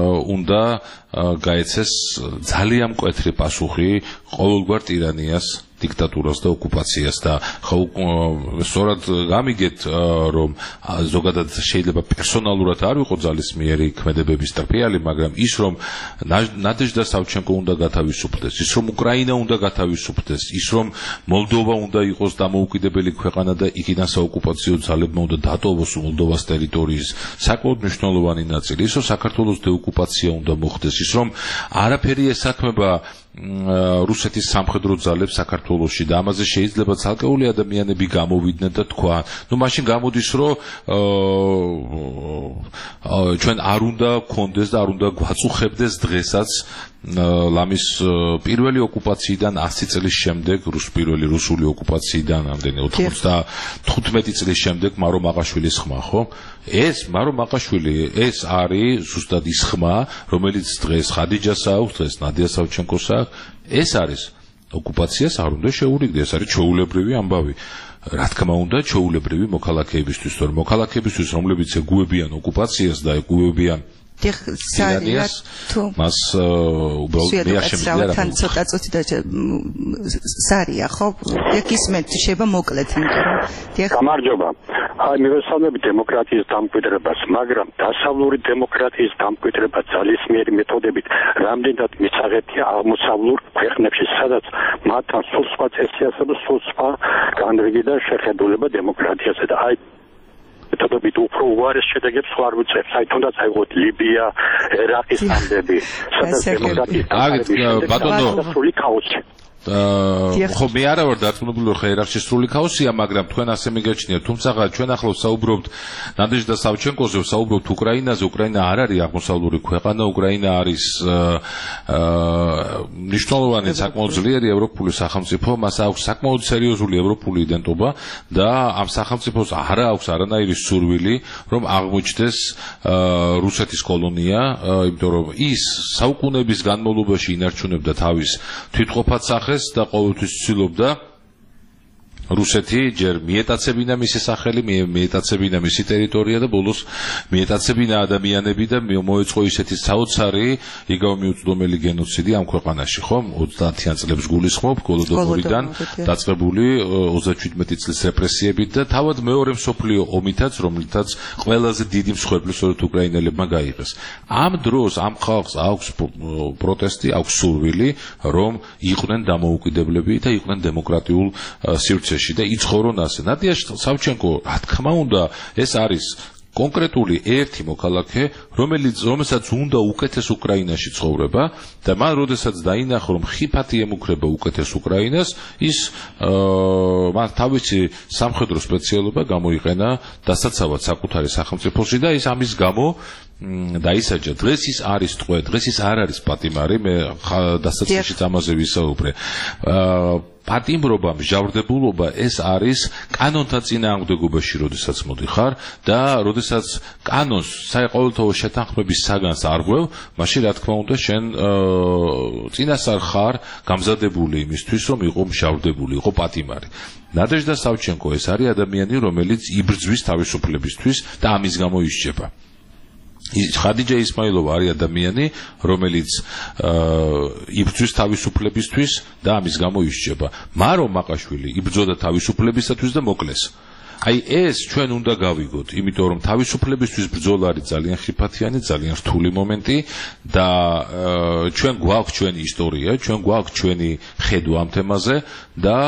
უნდა გაეცეს ძალიან მკვეთრი პასუხი ყოველგვარ ტირანიას დიქტატურას და ოკუპაციას და ხო სწორად გამიგეთ რომ ზოგადად შეიძლება პერსონალურად არ ვიყო ძალისმიერი ქმედებების ტრფიალი, მაგრამ ის რომ ნადეჟდა სავჩენკო უნდა გათავისუფლდეს, ის რომ უკრაინა უნდა გათავისუფლდეს, ის რომ მოლდოვა უნდა იყოს დამოუკიდებელი ქვეყანა და იქიდან საოკუპაციო ძალებმა უნდა დატოვოს მოლდოვას ტერიტორიის საკმაოდ მნიშვნელოვანი ნაწილი, ის რომ საქართველოს დეოკუპაცია უნდა მოხდეს, ის რომ არაფერი ესაქმება რუსეთის სამხედრო ძალებს საქართველოში და ამაზე შეიძლება ცალკეული ადამიანები გამოვიდნენ და თქვა, მაშინ გამოდის რომ ჩვენ არ უნდა გქონდეს და არ უნდა გვაწუხებდეს დღესაც ლამის პირველი ოკუპაციიდან 100 წლის შემდეგ, პირველი რუსული ოკუპაციიდან ამდენი 95 წლის შემდეგ მარო მაყაშვილის ხმა, ხო? ეს მარო მაყაშვილი ეს არის ზუსტად ის ხმა, რომელიც დღეს ხადიჯას აქვს, დღეს ნადია სავჩენკოს აქვს, ეს არის ოკუპაციას არ უნდა შეურიგდეს, ეს არის ჩვეულებრივი ამბავი. რა თქმა უნდა, ჩვეულებრივი მოქალაქეებისთვის, თორემ მოქალაქეებისთვის, რომლებიც ეგუებიან ოკუპაციას და ეგუებიან დიხსარია თუ მას უბრალოდ მე არ შემიძლია თან ცოტა წუთი და სარია ხო ეკისმენთ შეიძლება მოკლედ იმიტომ რომ გამარჯობა აი მივესალმები დემოკრატიის დამკვიდრებას მაგრამ დასავლური დემოკრატიის დამკვიდრება ძალისმიერი მეთოდებით რამდენად მისაღებია აღმოსავლურ ქვეყნებში სადაც მათთან სულ სხვა წესიასა და სულ სხვა განრიგი და შეხედულება დემოკრატიაზე და აი მეთოდებით უფრო უარეს შედეგებს ვარ ვუწევს. აი თუნდაც აიღოთ ლიბია, ერაყის ამდები, სადაც დემოკრატიის ბატონო სრული ქაოსი. ხო მე არა ვარ დარწმუნებული რომ ერაყში სრული ქაოსია, მაგრამ თქვენ ასე მიგაჩნიათ, თუმცა ჩვენ ახლავს საუბრობთ ნადეჟდა სავჩენკოზე, საუბრობთ უკრაინაზე, უკრაინა არ არის აღმოსავლური ქვეყანა, უკრაინა არის მნიშვნელოვანი საკმაოდ ძლიერი ევროპული სახელმწიფო, მას აქვს საკმაოდ სერიოზული ევროპული იდენტობა და ამ სახელმწიფოს არ აქვს არანაირი სურვილი რომ აღმოჩნდეს რუსეთის კოლონია, იმიტომ რომ ის საუკუნეების განმავლობაში ინარჩუნებდა თავის თვითყოფად სახეს და ყოველთვის ცდილობდა რუსეთი ჯერ მიეტაცებინა მისი სახელი, მიეტაცებინა მისი ტერიტორია და ბოლოს მიეტაცებინა ადამიანები და მოეწყო ისეთი საოცარი იგავ მიუწვდომელი გენოციდი ამ ქვეყანაში, ხო? 30-იან წლებს გულისხმობ, გოლოდოვორიდან დაწყებული 37 წლის რეპრესიებით და თავად მეორე მსოფლიო ომითაც, რომელთაც ყველაზე დიდი მსხვერპლი სწორედ უკრაინელებმა გაიღეს. ამ დროს ამ ხალხს აქვს პროტესტი, აქვს სურვილი, რომ იყვნენ დამოუკიდებლები და იყვნენ დემოკრატიულ სივრცეში და იცხოვრონ ასე. ნადია სავჩენკო, რა თქმა უნდა, ეს არის კონკრეტული ერთი მოქალაქე, რომელსაც უნდა უკეთეს უკრაინაში ცხოვრება და მან როდესაც დაინახა, რომ ხიფათი ემუქრება უკეთეს უკრაინას, ის მან თავისი სამხედრო სპეციალობა გამოიყენა დასაცავად საკუთარი სახელმწიფოში და ის ამის გამო დაისაჯა. დღეს ის არის ტყვე, დღეს ის არ არის პატიმარი, მე დასაწყისშიც ამაზე ვისაუბრე. პატიმრობა, მსჯავრდებულობა ეს არის კანონთა წინააღმდეგობაში, როდესაც მოდიხარ და როდესაც კანონს საყოველთაო შეთანხმების საგანს არ ღვევ, მაშინ რა თქმა უნდა შენ წინასწარ ხარ გამზადებული იმისთვის, რომ იყო მსჯავრდებული, იყო პატიმარი. ნადეჟდა სავჩენკო ეს არის ადამიანი, რომელიც იბრძვის თავისუფლებისთვის და ამის გამო ისჯება. ხადიჯა ისმაილოვა არის ადამიანი, რომელიც იბრძვის თავისუფლებისთვის და ამის გამო ისჯება. მარო მაყაშვილი იბრძოდა თავისუფლებისათვის და მოკლეს. აი ეს ჩვენ უნდა გავიგოთ, იმიტომ რომ თავისუფლებისთვის ბრძოლა არის ძალიან ხიფათიანი, ძალიან რთული მომენტი და ჩვენ გვაქვს ჩვენი ისტორია, ჩვენ გვაქვს ჩვენი ხედვა ამ თემაზე და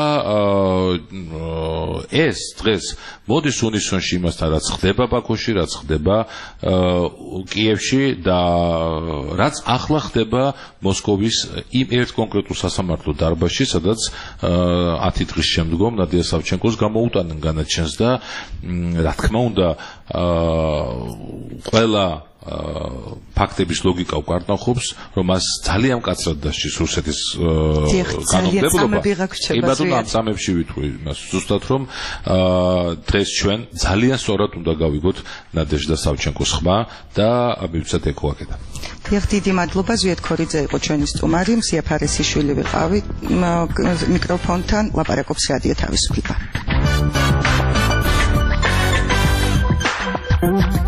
ეს დღეს მოდის უნისონში იმასთან, რაც ხდება ბაქოში, რაც ხდება კიევში და რაც ახლა ხდება მოსკოვის იმ ერთ კონკრეტულ სასამართლო დარბაზში, სადაც 10 დღის შემდგომ ნადია სავჩენკოს გამოუტანენ განაჩენს და რა თქმა უნდა ყველა ფაქტების ლოგიკა უკარნახობს, რომ მას ძალიან მკაცრად დასჭირს რუსეთის კანონმდებლობა. კი ბატონო, ამ წამებში ვითვლი იმას ზუსტად, რომ დღეს ჩვენ ძალიან სწორად უნდა გავიგოთ ნადეჟდა სავჩენკოს ხმა და მივცეთ ეკოაკედა. დიახ, დიდი მადლობა. ზვიად ქორიძე იყო ჩვენი სტუმარი, მსია ფარესიშვილი ვიყავი მიკროფონთან, ლაპარაკობს რადიო თავისუფლება.